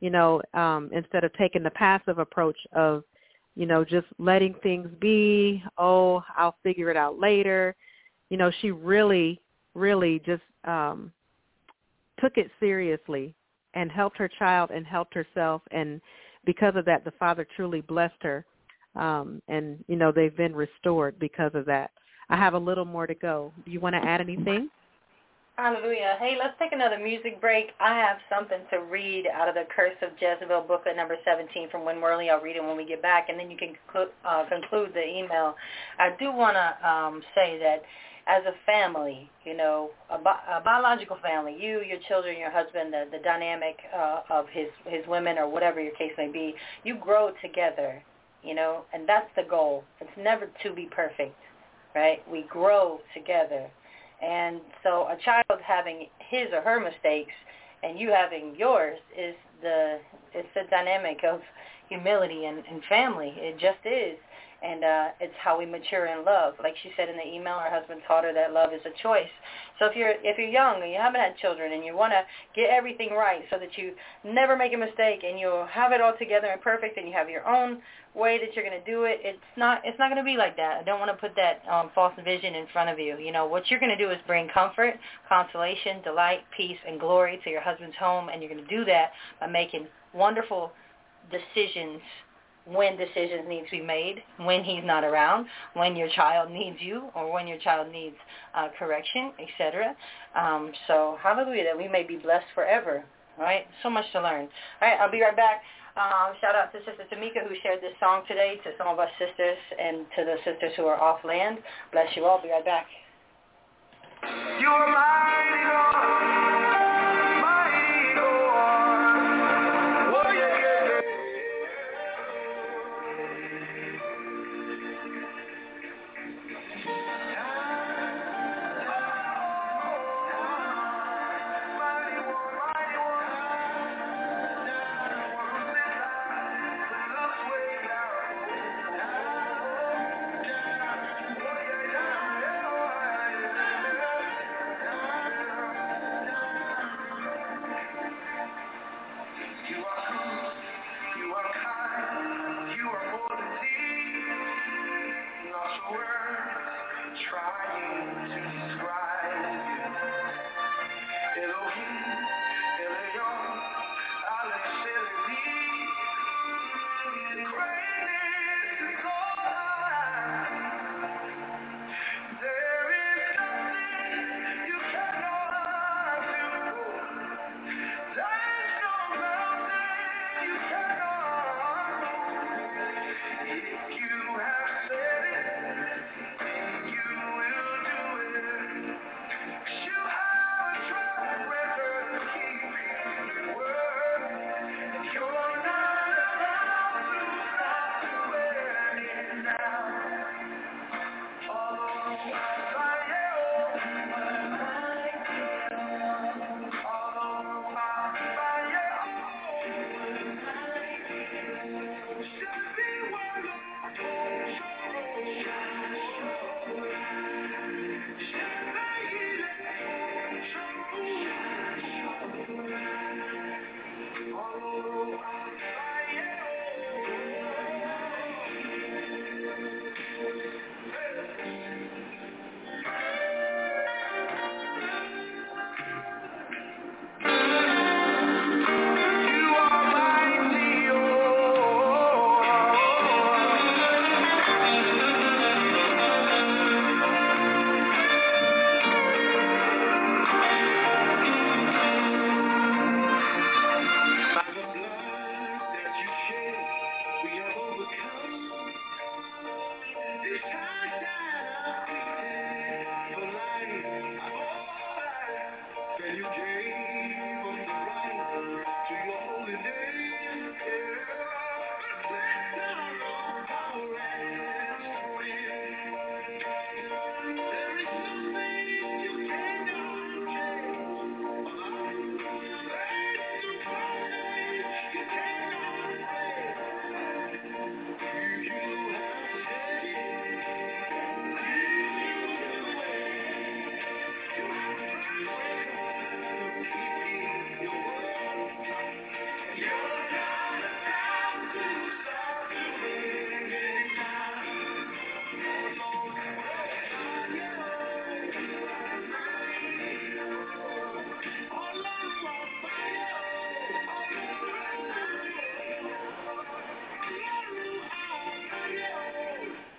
Instead of taking the passive approach of, just letting things be, I'll figure it out later. She really, really just took it seriously and helped her child and helped herself. And because of that, the Father truly blessed her. And, they've been restored because of that. I have a little more to go. Do you want to add anything? Hallelujah. Hey, let's take another music break. I have something to read out of the Curse of Jezebel booklet number 17 from Win Worley. I'll read it when we get back, and then you can conclude the email. I do want to say that as a family, you know, a biological family, you, your children, your husband, the dynamic of his women or whatever your case may be, you grow together, you know, and that's the goal. It's never to be perfect, right? We grow together. And so a child having his or her mistakes and you having yours it's the dynamic of humility and family. It just is. And it's how we mature in love. Like she said in the email, her husband taught her that love is a choice. So if you're young and you haven't had children and you want to get everything right so that you never make a mistake and you'll have it all together and perfect and you have your own way that you're going to do it, it's not going to be like that. I don't want to put that false vision in front of you. You know, what you're going to do is bring comfort, consolation, delight, peace, and glory to your husband's home, and you're going to do that by making wonderful decisions when decisions need to be made, when he's not around, when your child needs you, or when your child needs correction, etc. So, hallelujah, that we may be blessed forever, right? So much to learn. All right, I'll be right back. Shout out to Sister Tamika who shared this song today, to some of our sisters and to the sisters who are off land. Bless you all. Be right back. You are mighty God, mighty God. Oh, yeah, yeah, yeah.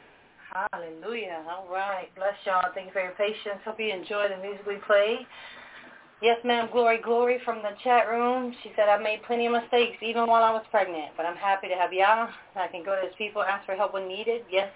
Hallelujah. All right. Bless y'all. Thank you for your patience. Hope you enjoy the music we play. Yes, ma'am. Glory from the chat room. She said, I made plenty of mistakes even while I was pregnant, but I'm happy to have y'all. I can go to his people, ask for help when needed. Yes.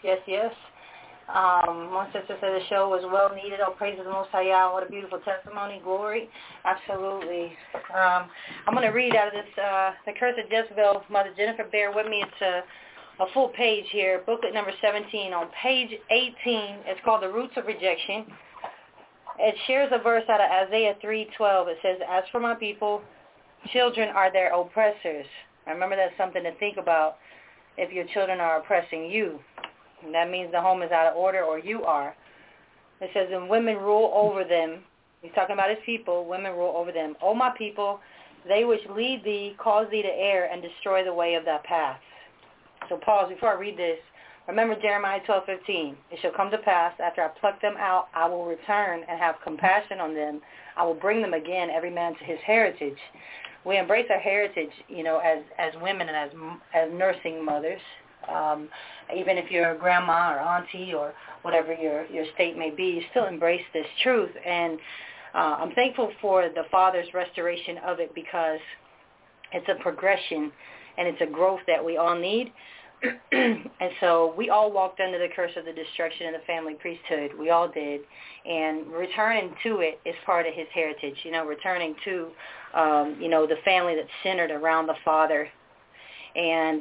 One sister said the show was well needed. Oh, praise the Most High Yah. What a beautiful testimony. Glory. Absolutely. I'm going to read out of this, The Curse of Jezebel. Mother Jennifer, bear with me. It's a full page here. Booklet number 17. On page 18, it's called The Roots of Rejection. It shares a verse out of Isaiah 3:12. It says, as for my people, children are their oppressors. I remember that's something to think about if your children are oppressing you. And that means the home is out of order or you are. It says, and women rule over them. He's talking about his people. Women rule over them. O my people, they which lead thee, cause thee to err and destroy the way of thy path. So pause before I read this. Remember Jeremiah 12:15. It shall come to pass, after I pluck them out, I will return and have compassion on them. I will bring them again, every man to his heritage. We embrace our heritage, as women and as nursing mothers. Even if you're a grandma or auntie or whatever your state may be, you still embrace this truth. And I'm thankful for the Father's restoration of it, because it's a progression and it's a growth that we all need. And so we all walked under the curse of the destruction of the family priesthood. We all did. And returning to it is part of his heritage, returning to, the family that's centered around the Father, and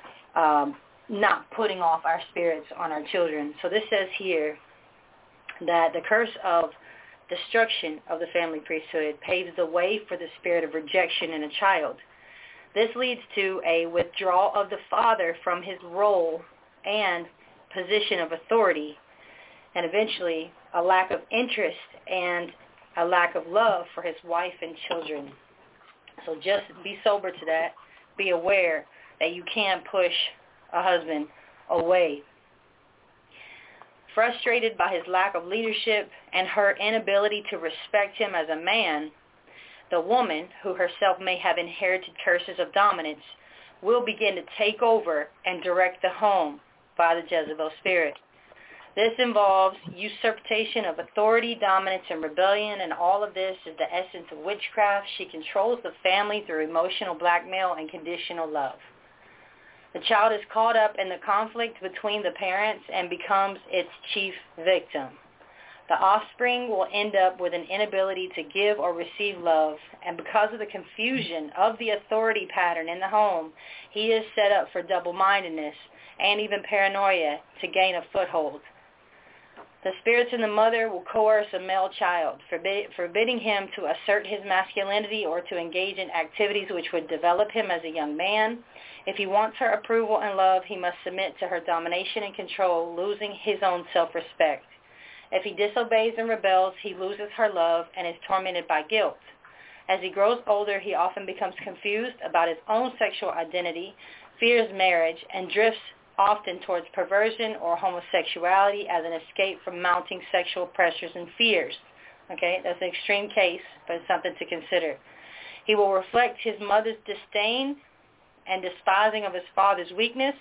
not putting off our spirits on our children. So this says here that the curse of destruction of the family priesthood paves the way for the spirit of rejection in a child. This leads to a withdrawal of the father from his role and position of authority, and eventually a lack of interest and a lack of love for his wife and children. So just be sober to that. Be aware that you can't push a husband away. Frustrated by his lack of leadership and her inability to respect him as a man, the woman, who herself may have inherited curses of dominance, will begin to take over and direct the home by the Jezebel spirit. This involves usurpation of authority, dominance, and rebellion, and all of this is the essence of witchcraft. She controls the family through emotional blackmail and conditional love. The child is caught up in the conflict between the parents and becomes its chief victim. The offspring will end up with an inability to give or receive love, and because of the confusion of the authority pattern in the home, he is set up for double-mindedness and even paranoia to gain a foothold. The spirits in the mother will coerce a male child, forbidding him to assert his masculinity or to engage in activities which would develop him as a young man. If he wants her approval and love, he must submit to her domination and control, losing his own self-respect. If he disobeys and rebels, he loses her love and is tormented by guilt. As he grows older, he often becomes confused about his own sexual identity, fears marriage, and drifts often towards perversion or homosexuality as an escape from mounting sexual pressures and fears. Okay, that's an extreme case, but it's something to consider. He will reflect his mother's disdain and despising of his father's weakness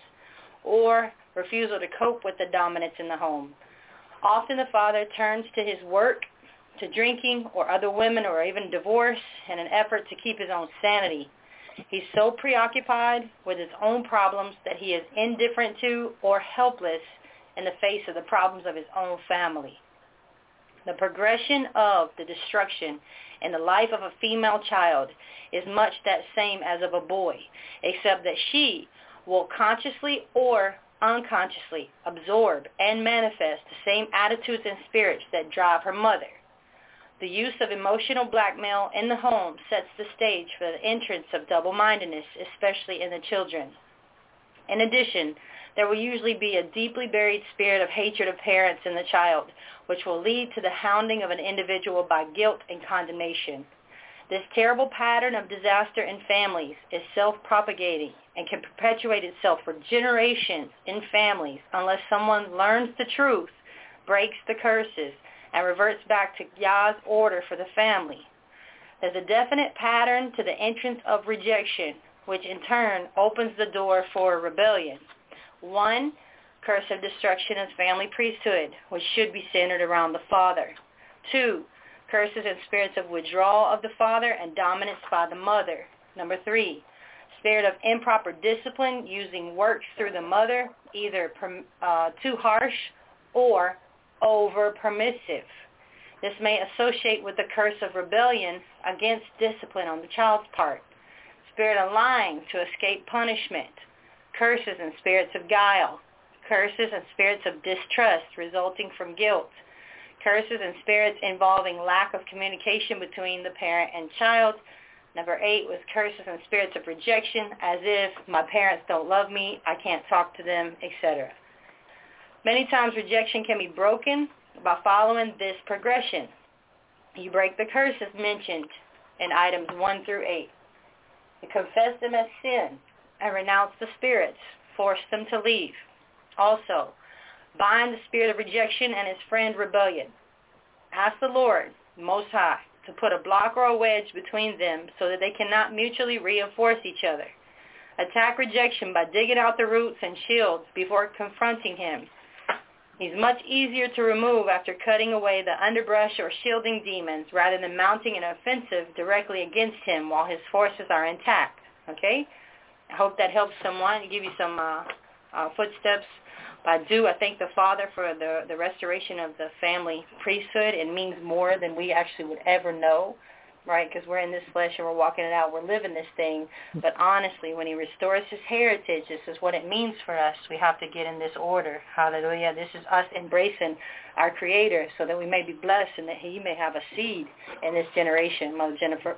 or refusal to cope with the dominance in the home. Often the father turns to his work, to drinking or other women or even divorce in an effort to keep his own sanity. He's so preoccupied with his own problems that he is indifferent to or helpless in the face of the problems of his own family. The progression of the destruction in the life of a female child is much that same as of a boy, except that she will consciously or unconsciously absorb and manifest the same attitudes and spirits that drive her mother. The use of emotional blackmail in the home sets the stage for the entrance of double-mindedness, especially in the children. In addition, there will usually be a deeply buried spirit of hatred of parents in the child, which will lead to the hounding of an individual by guilt and condemnation. This terrible pattern of disaster in families is self-propagating and can perpetuate itself for generations in families unless someone learns the truth, breaks the curses, and reverts back to Yah's order for the family. There's a definite pattern to the entrance of rejection, which in turn opens the door for rebellion. 1, curse of destruction of family priesthood, which should be centered around the father. 2, curses and spirits of withdrawal of the father and dominance by the mother. Number 3, spirit of improper discipline using work through the mother, either too harsh or over permissive. This may associate with the curse of rebellion against discipline on the child's part. Spirit of lying to escape punishment. Curses and spirits of guile. Curses and spirits of distrust resulting from guilt. Curses and spirits involving lack of communication between the parent and child. Number 8 was curses and spirits of rejection, as if my parents don't love me, I can't talk to them, etc. Many times rejection can be broken by following this progression. You break the curses mentioned in items 1 through 8. You confess them as sin and renounce the spirits. Force them to leave. Also, bind the spirit of rejection and his friend rebellion. Ask the Lord, Most High, to put a block or a wedge between them so that they cannot mutually reinforce each other. Attack rejection by digging out the roots and shields before confronting him. He's much easier to remove after cutting away the underbrush or shielding demons rather than mounting an offensive directly against him while his forces are intact. Okay? I hope that helps someone, to give you some footsteps. But I thank the Father for the restoration of the family priesthood. It means more than we actually would ever know, right? Because we're in this flesh and we're walking it out. We're living this thing. But honestly, when he restores his heritage, this is what it means for us. We have to get in this order. Hallelujah. This is us embracing our Creator so that we may be blessed and that he may have a seed in this generation. Mother Jennifer.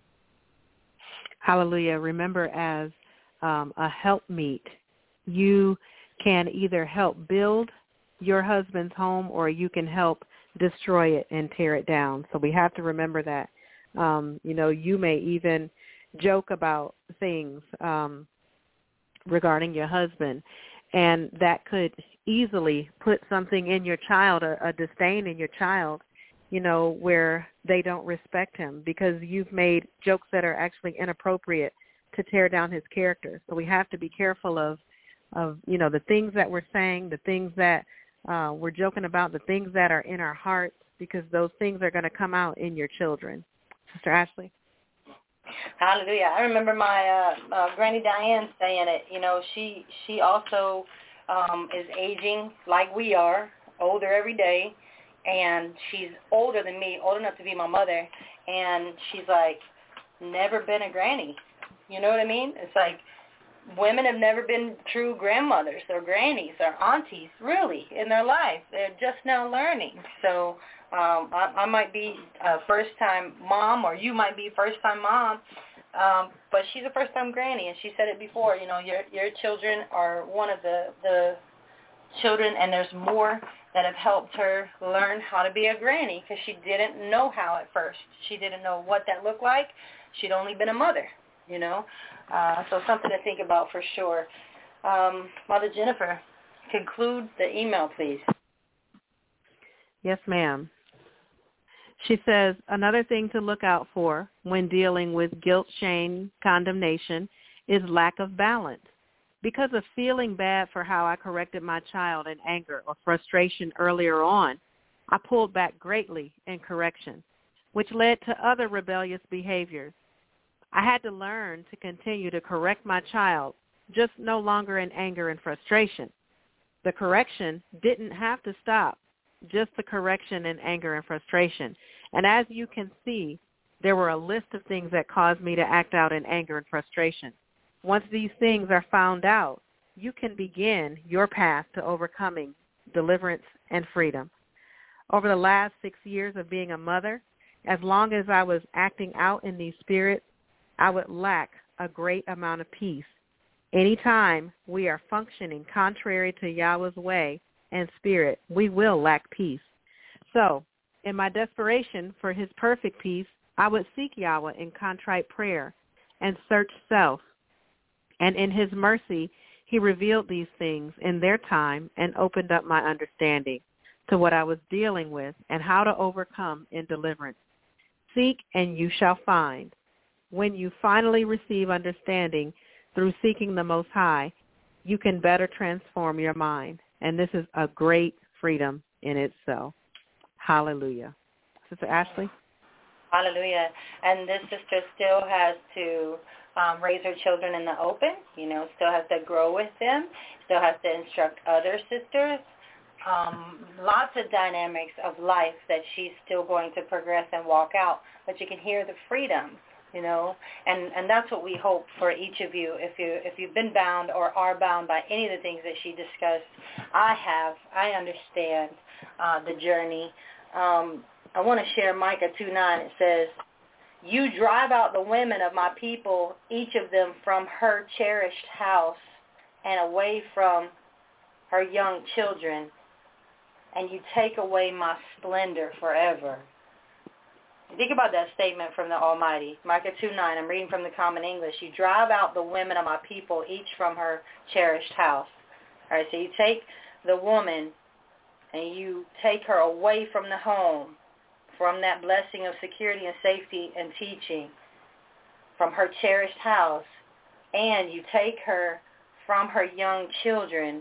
Hallelujah. Remember, as a helpmeet, you can either help build your husband's home or you can help destroy it and tear it down. So we have to remember that. You may even joke about things regarding your husband, and that could easily put something in your child, a disdain in your child, where they don't respect him because you've made jokes that are actually inappropriate to tear down his character. So we have to be careful of the things that we're saying, the things that we're joking about, the things that are in our hearts, because those things are going to come out in your children. Sister Ashley? Hallelujah. I remember my Granny Diane saying it. She also is aging like we are, older every day, and she's older than me, old enough to be my mother, and she's like, never been a granny. You know what I mean? It's like women have never been true grandmothers or grannies or aunties, really, in their life. They're just now learning. So I might be a first-time mom, or you might be a first-time mom, but she's a first-time granny, and she said it before. Your children are one of the children, and there's more that have helped her learn how to be a granny because she didn't know how at first. She didn't know what that looked like. She'd only been a mother. So something to think about for sure. Mother Jennifer, conclude the email, please. Yes, ma'am. She says, another thing to look out for when dealing with guilt, shame, condemnation is lack of balance. Because of feeling bad for how I corrected my child in anger or frustration earlier on, I pulled back greatly in correction, which led to other rebellious behaviors. I had to learn to continue to correct my child, just no longer in anger and frustration. The correction didn't have to stop, just the correction in anger and frustration. And as you can see, there were a list of things that caused me to act out in anger and frustration. Once these things are found out, you can begin your path to overcoming deliverance and freedom. Over the last 6 years of being a mother, as long as I was acting out in these spirits, I would lack a great amount of peace. Anytime we are functioning contrary to Yahweh's way and spirit, we will lack peace. So, in my desperation for his perfect peace, I would seek Yahweh in contrite prayer and search self. And in his mercy, he revealed these things in their time and opened up my understanding to what I was dealing with and how to overcome in deliverance. Seek and you shall find. When you finally receive understanding through seeking the Most High, you can better transform your mind. And this is a great freedom in itself. Hallelujah. Sister Ashley? Hallelujah. And this sister still has to raise her children in the open, still has to grow with them, still has to instruct other sisters. Lots of dynamics of life that she's still going to progress and walk out, but you can hear the freedom, and that's what we hope for each of you. If you've been bound or are bound by any of the things that she discussed, I understand the journey. I want to share Micah 2:9. It says, "You drive out the women of my people, each of them from her cherished house and away from her young children, and you take away my splendor forever." Think about that statement from the Almighty. Micah 2:9, I'm reading from the Common English. You drive out the women of my people, each from her cherished house. All right, so you take the woman and you take her away from the home, from that blessing of security and safety and teaching, from her cherished house, and you take her from her young children.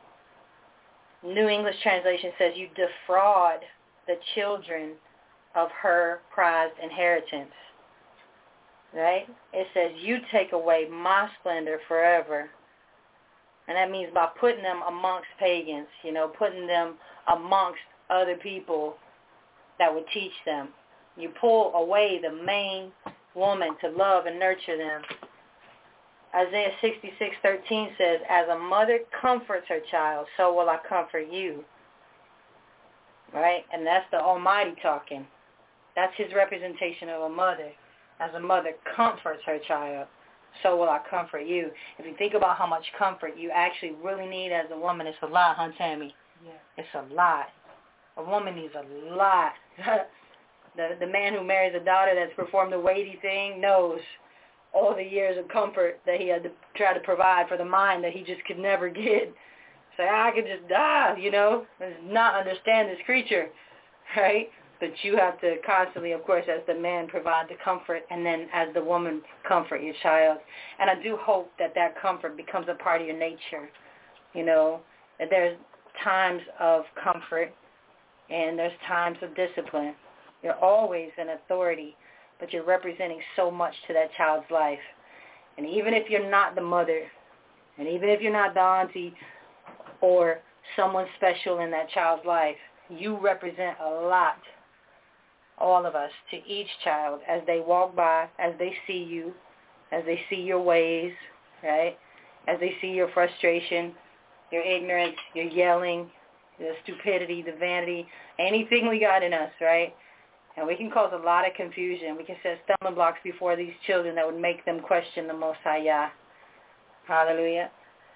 New English translation says you defraud the children of her prized inheritance. Right? It says you take away my splendor forever. And that means by putting them amongst pagans, putting them amongst other people that would teach them. You pull away the main woman to love and nurture them. Isaiah 66:13 says, "As a mother comforts her child, so will I comfort you." Right? And that's the Almighty talking. That's his representation of a mother. As a mother comforts her child, so will I comfort you. If you think about how much comfort you actually really need as a woman, it's a lot, huh, Tammy? Yeah. It's a lot. A woman needs a lot. The man who marries a daughter that's performed a weighty thing knows all the years of comfort that he had to try to provide for the mind that he just could never get. Say, I could just die, and not understand this creature, right? But you have to constantly, of course, as the man, provide the comfort, and then as the woman, comfort your child. And I do hope that that comfort becomes a part of your nature, that there's times of comfort and there's times of discipline. You're always an authority, but you're representing so much to that child's life. And even if you're not the mother, and even if you're not the auntie or someone special in that child's life, you represent a lot, all of us, to each child as they walk by, as they see you, as they see your ways, right? As they see your frustration, your ignorance, your yelling, the stupidity, the vanity, anything we got in us, right? And we can cause a lot of confusion. We can set stumbling blocks before these children that would make them question the Most High Yah. Hallelujah.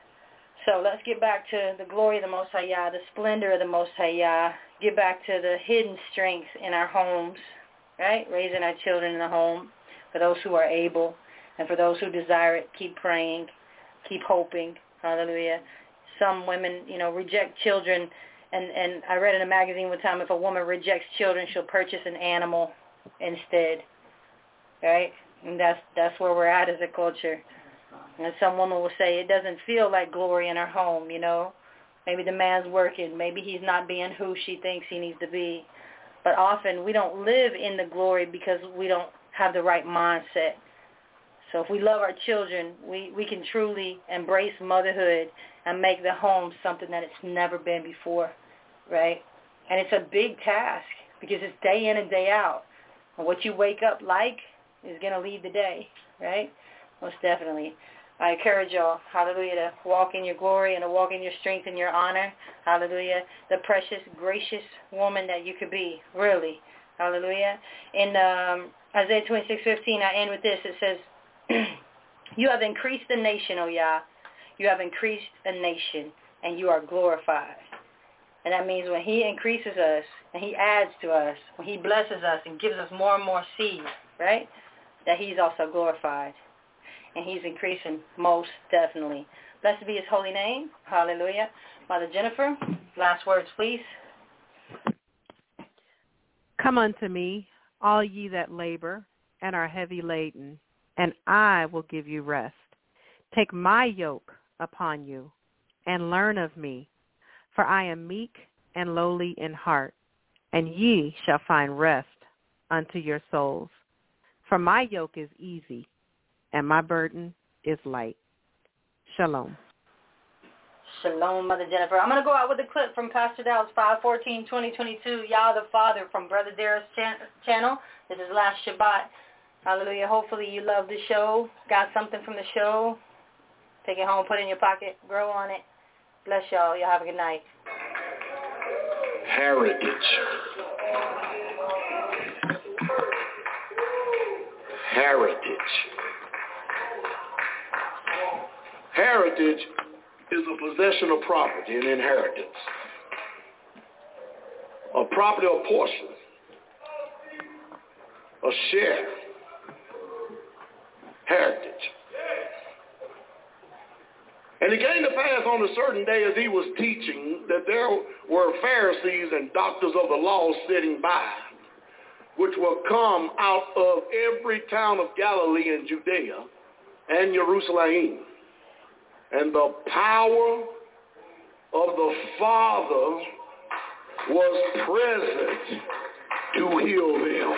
So let's get back to the glory of the Most High Yah, the splendor of the Most High Yah. Get back to the hidden strengths in our homes, right? Raising our children in the home for those who are able. And for those who desire it, keep praying, keep hoping. Hallelujah. Some women, reject children. And I read in a magazine one time, if a woman rejects children, she'll purchase an animal instead, right? And that's where we're at as a culture. And some woman will say it doesn't feel like glory in her home, Maybe the man's working. Maybe he's not being who she thinks he needs to be. But often we don't live in the glory because we don't have the right mindset. So if we love our children, we can truly embrace motherhood and make the home something that it's never been before. Right? And it's a big task because it's day in and day out. And what you wake up like is going to lead the day, right? Most definitely. I encourage y'all, hallelujah, to walk in your glory and to walk in your strength and your honor. Hallelujah. The precious, gracious woman that you could be, really. Hallelujah. In Isaiah 26:15, I end with this. It says, you have increased the nation, O Yah. You have increased the nation, and you are glorified. And that means when he increases us and he adds to us, when he blesses us and gives us more and more seed, right, that he's also glorified. And he's increasing most definitely. Blessed be his holy name. Hallelujah. Mother Jennifer, last words, please. Come unto me, all ye that labor and are heavy laden, and I will give you rest. Take my yoke upon you and learn of me. For I am meek and lowly in heart, and ye shall find rest unto your souls. For my yoke is easy, and my burden is light. Shalom. Shalom, Mother Jennifer. I'm going to go out with a clip from Pastor Dow's 5/14/2022, Yah the Father, from Brother Darrell's channel. This is last Shabbat. Hallelujah. Hopefully you love the show, got something from the show. Take it home, put it in your pocket, grow on it. Bless y'all. Y'all have a good night. Heritage. Heritage. Heritage is a possession of property, an inheritance. A property or portion. A share. Heritage. And it came to pass on a certain day as he was teaching that there were Pharisees and doctors of the law sitting by, which were come out of every town of Galilee and Judea and Jerusalem. And the power of the Father was present to heal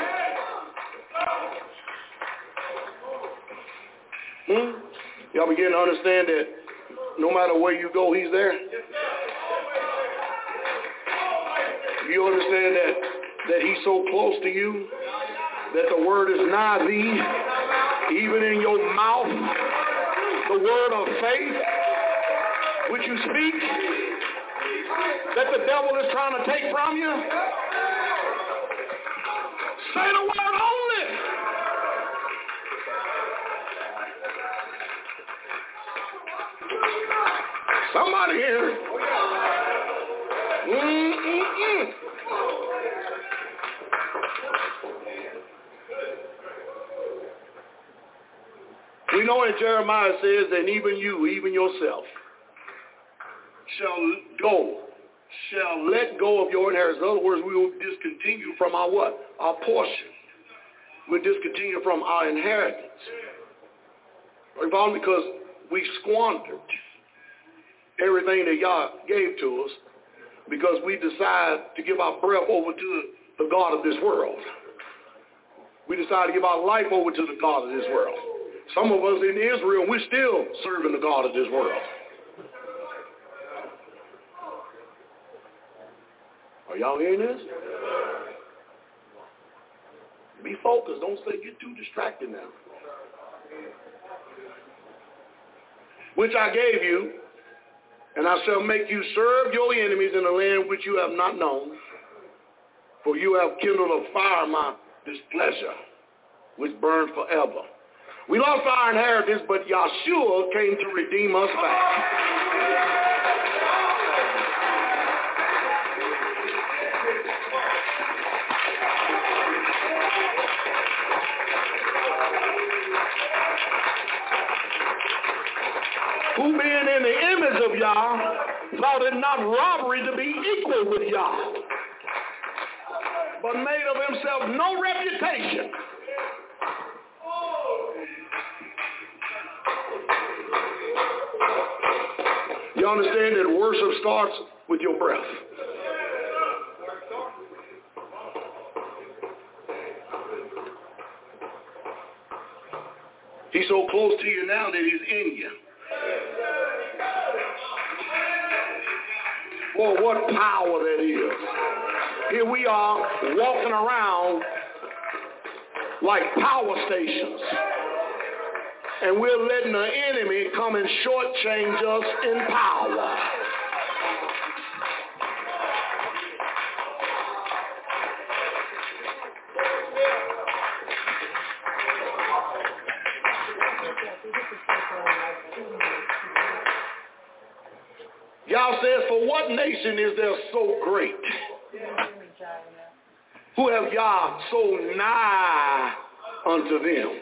them. Y'all begin to understand that no matter where you go, he's there? You understand that he's so close to you, that the word is nigh thee, even in your mouth, the word of faith, which you speak, that the devil is trying to take from you? Say the word only. Somebody here. We know in Jeremiah it says, and even you, even yourself, shall let go of your inheritance. In other words, we will discontinue from our what? Our portion. We'll discontinue from our inheritance. Because we squandered everything that Yah gave to us because we decide to give our breath over to the God of this world. We decide to give our life over to the God of this world. Some of us in Israel, we're still serving the God of this world. Are y'all hearing this? Be focused. Don't say you're too distracted now. Which I gave you, and I shall make you serve your enemies in a land which you have not known, for you have kindled a fire of my displeasure, which burns forever. We lost our inheritance, but Yahshua came to redeem us back. Who being in the image of Yah, thought it not robbery to be equal with Yah, but made of himself no reputation. You understand that worship starts with your breath. He's so close to you now that he's in you. Boy, what power that is. Here we are walking around like power stations. And we're letting the enemy come and shortchange us in power. Yah says, for what nation is there so great? Who have Yah so nigh unto them?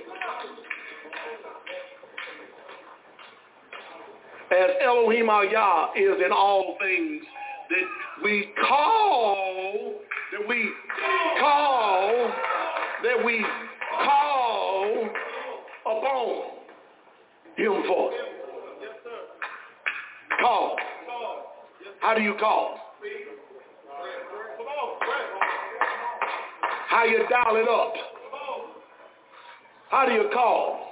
As Elohim Yah is in all things that we call upon him for. Call. How do you call? How you dial it up? How do you call?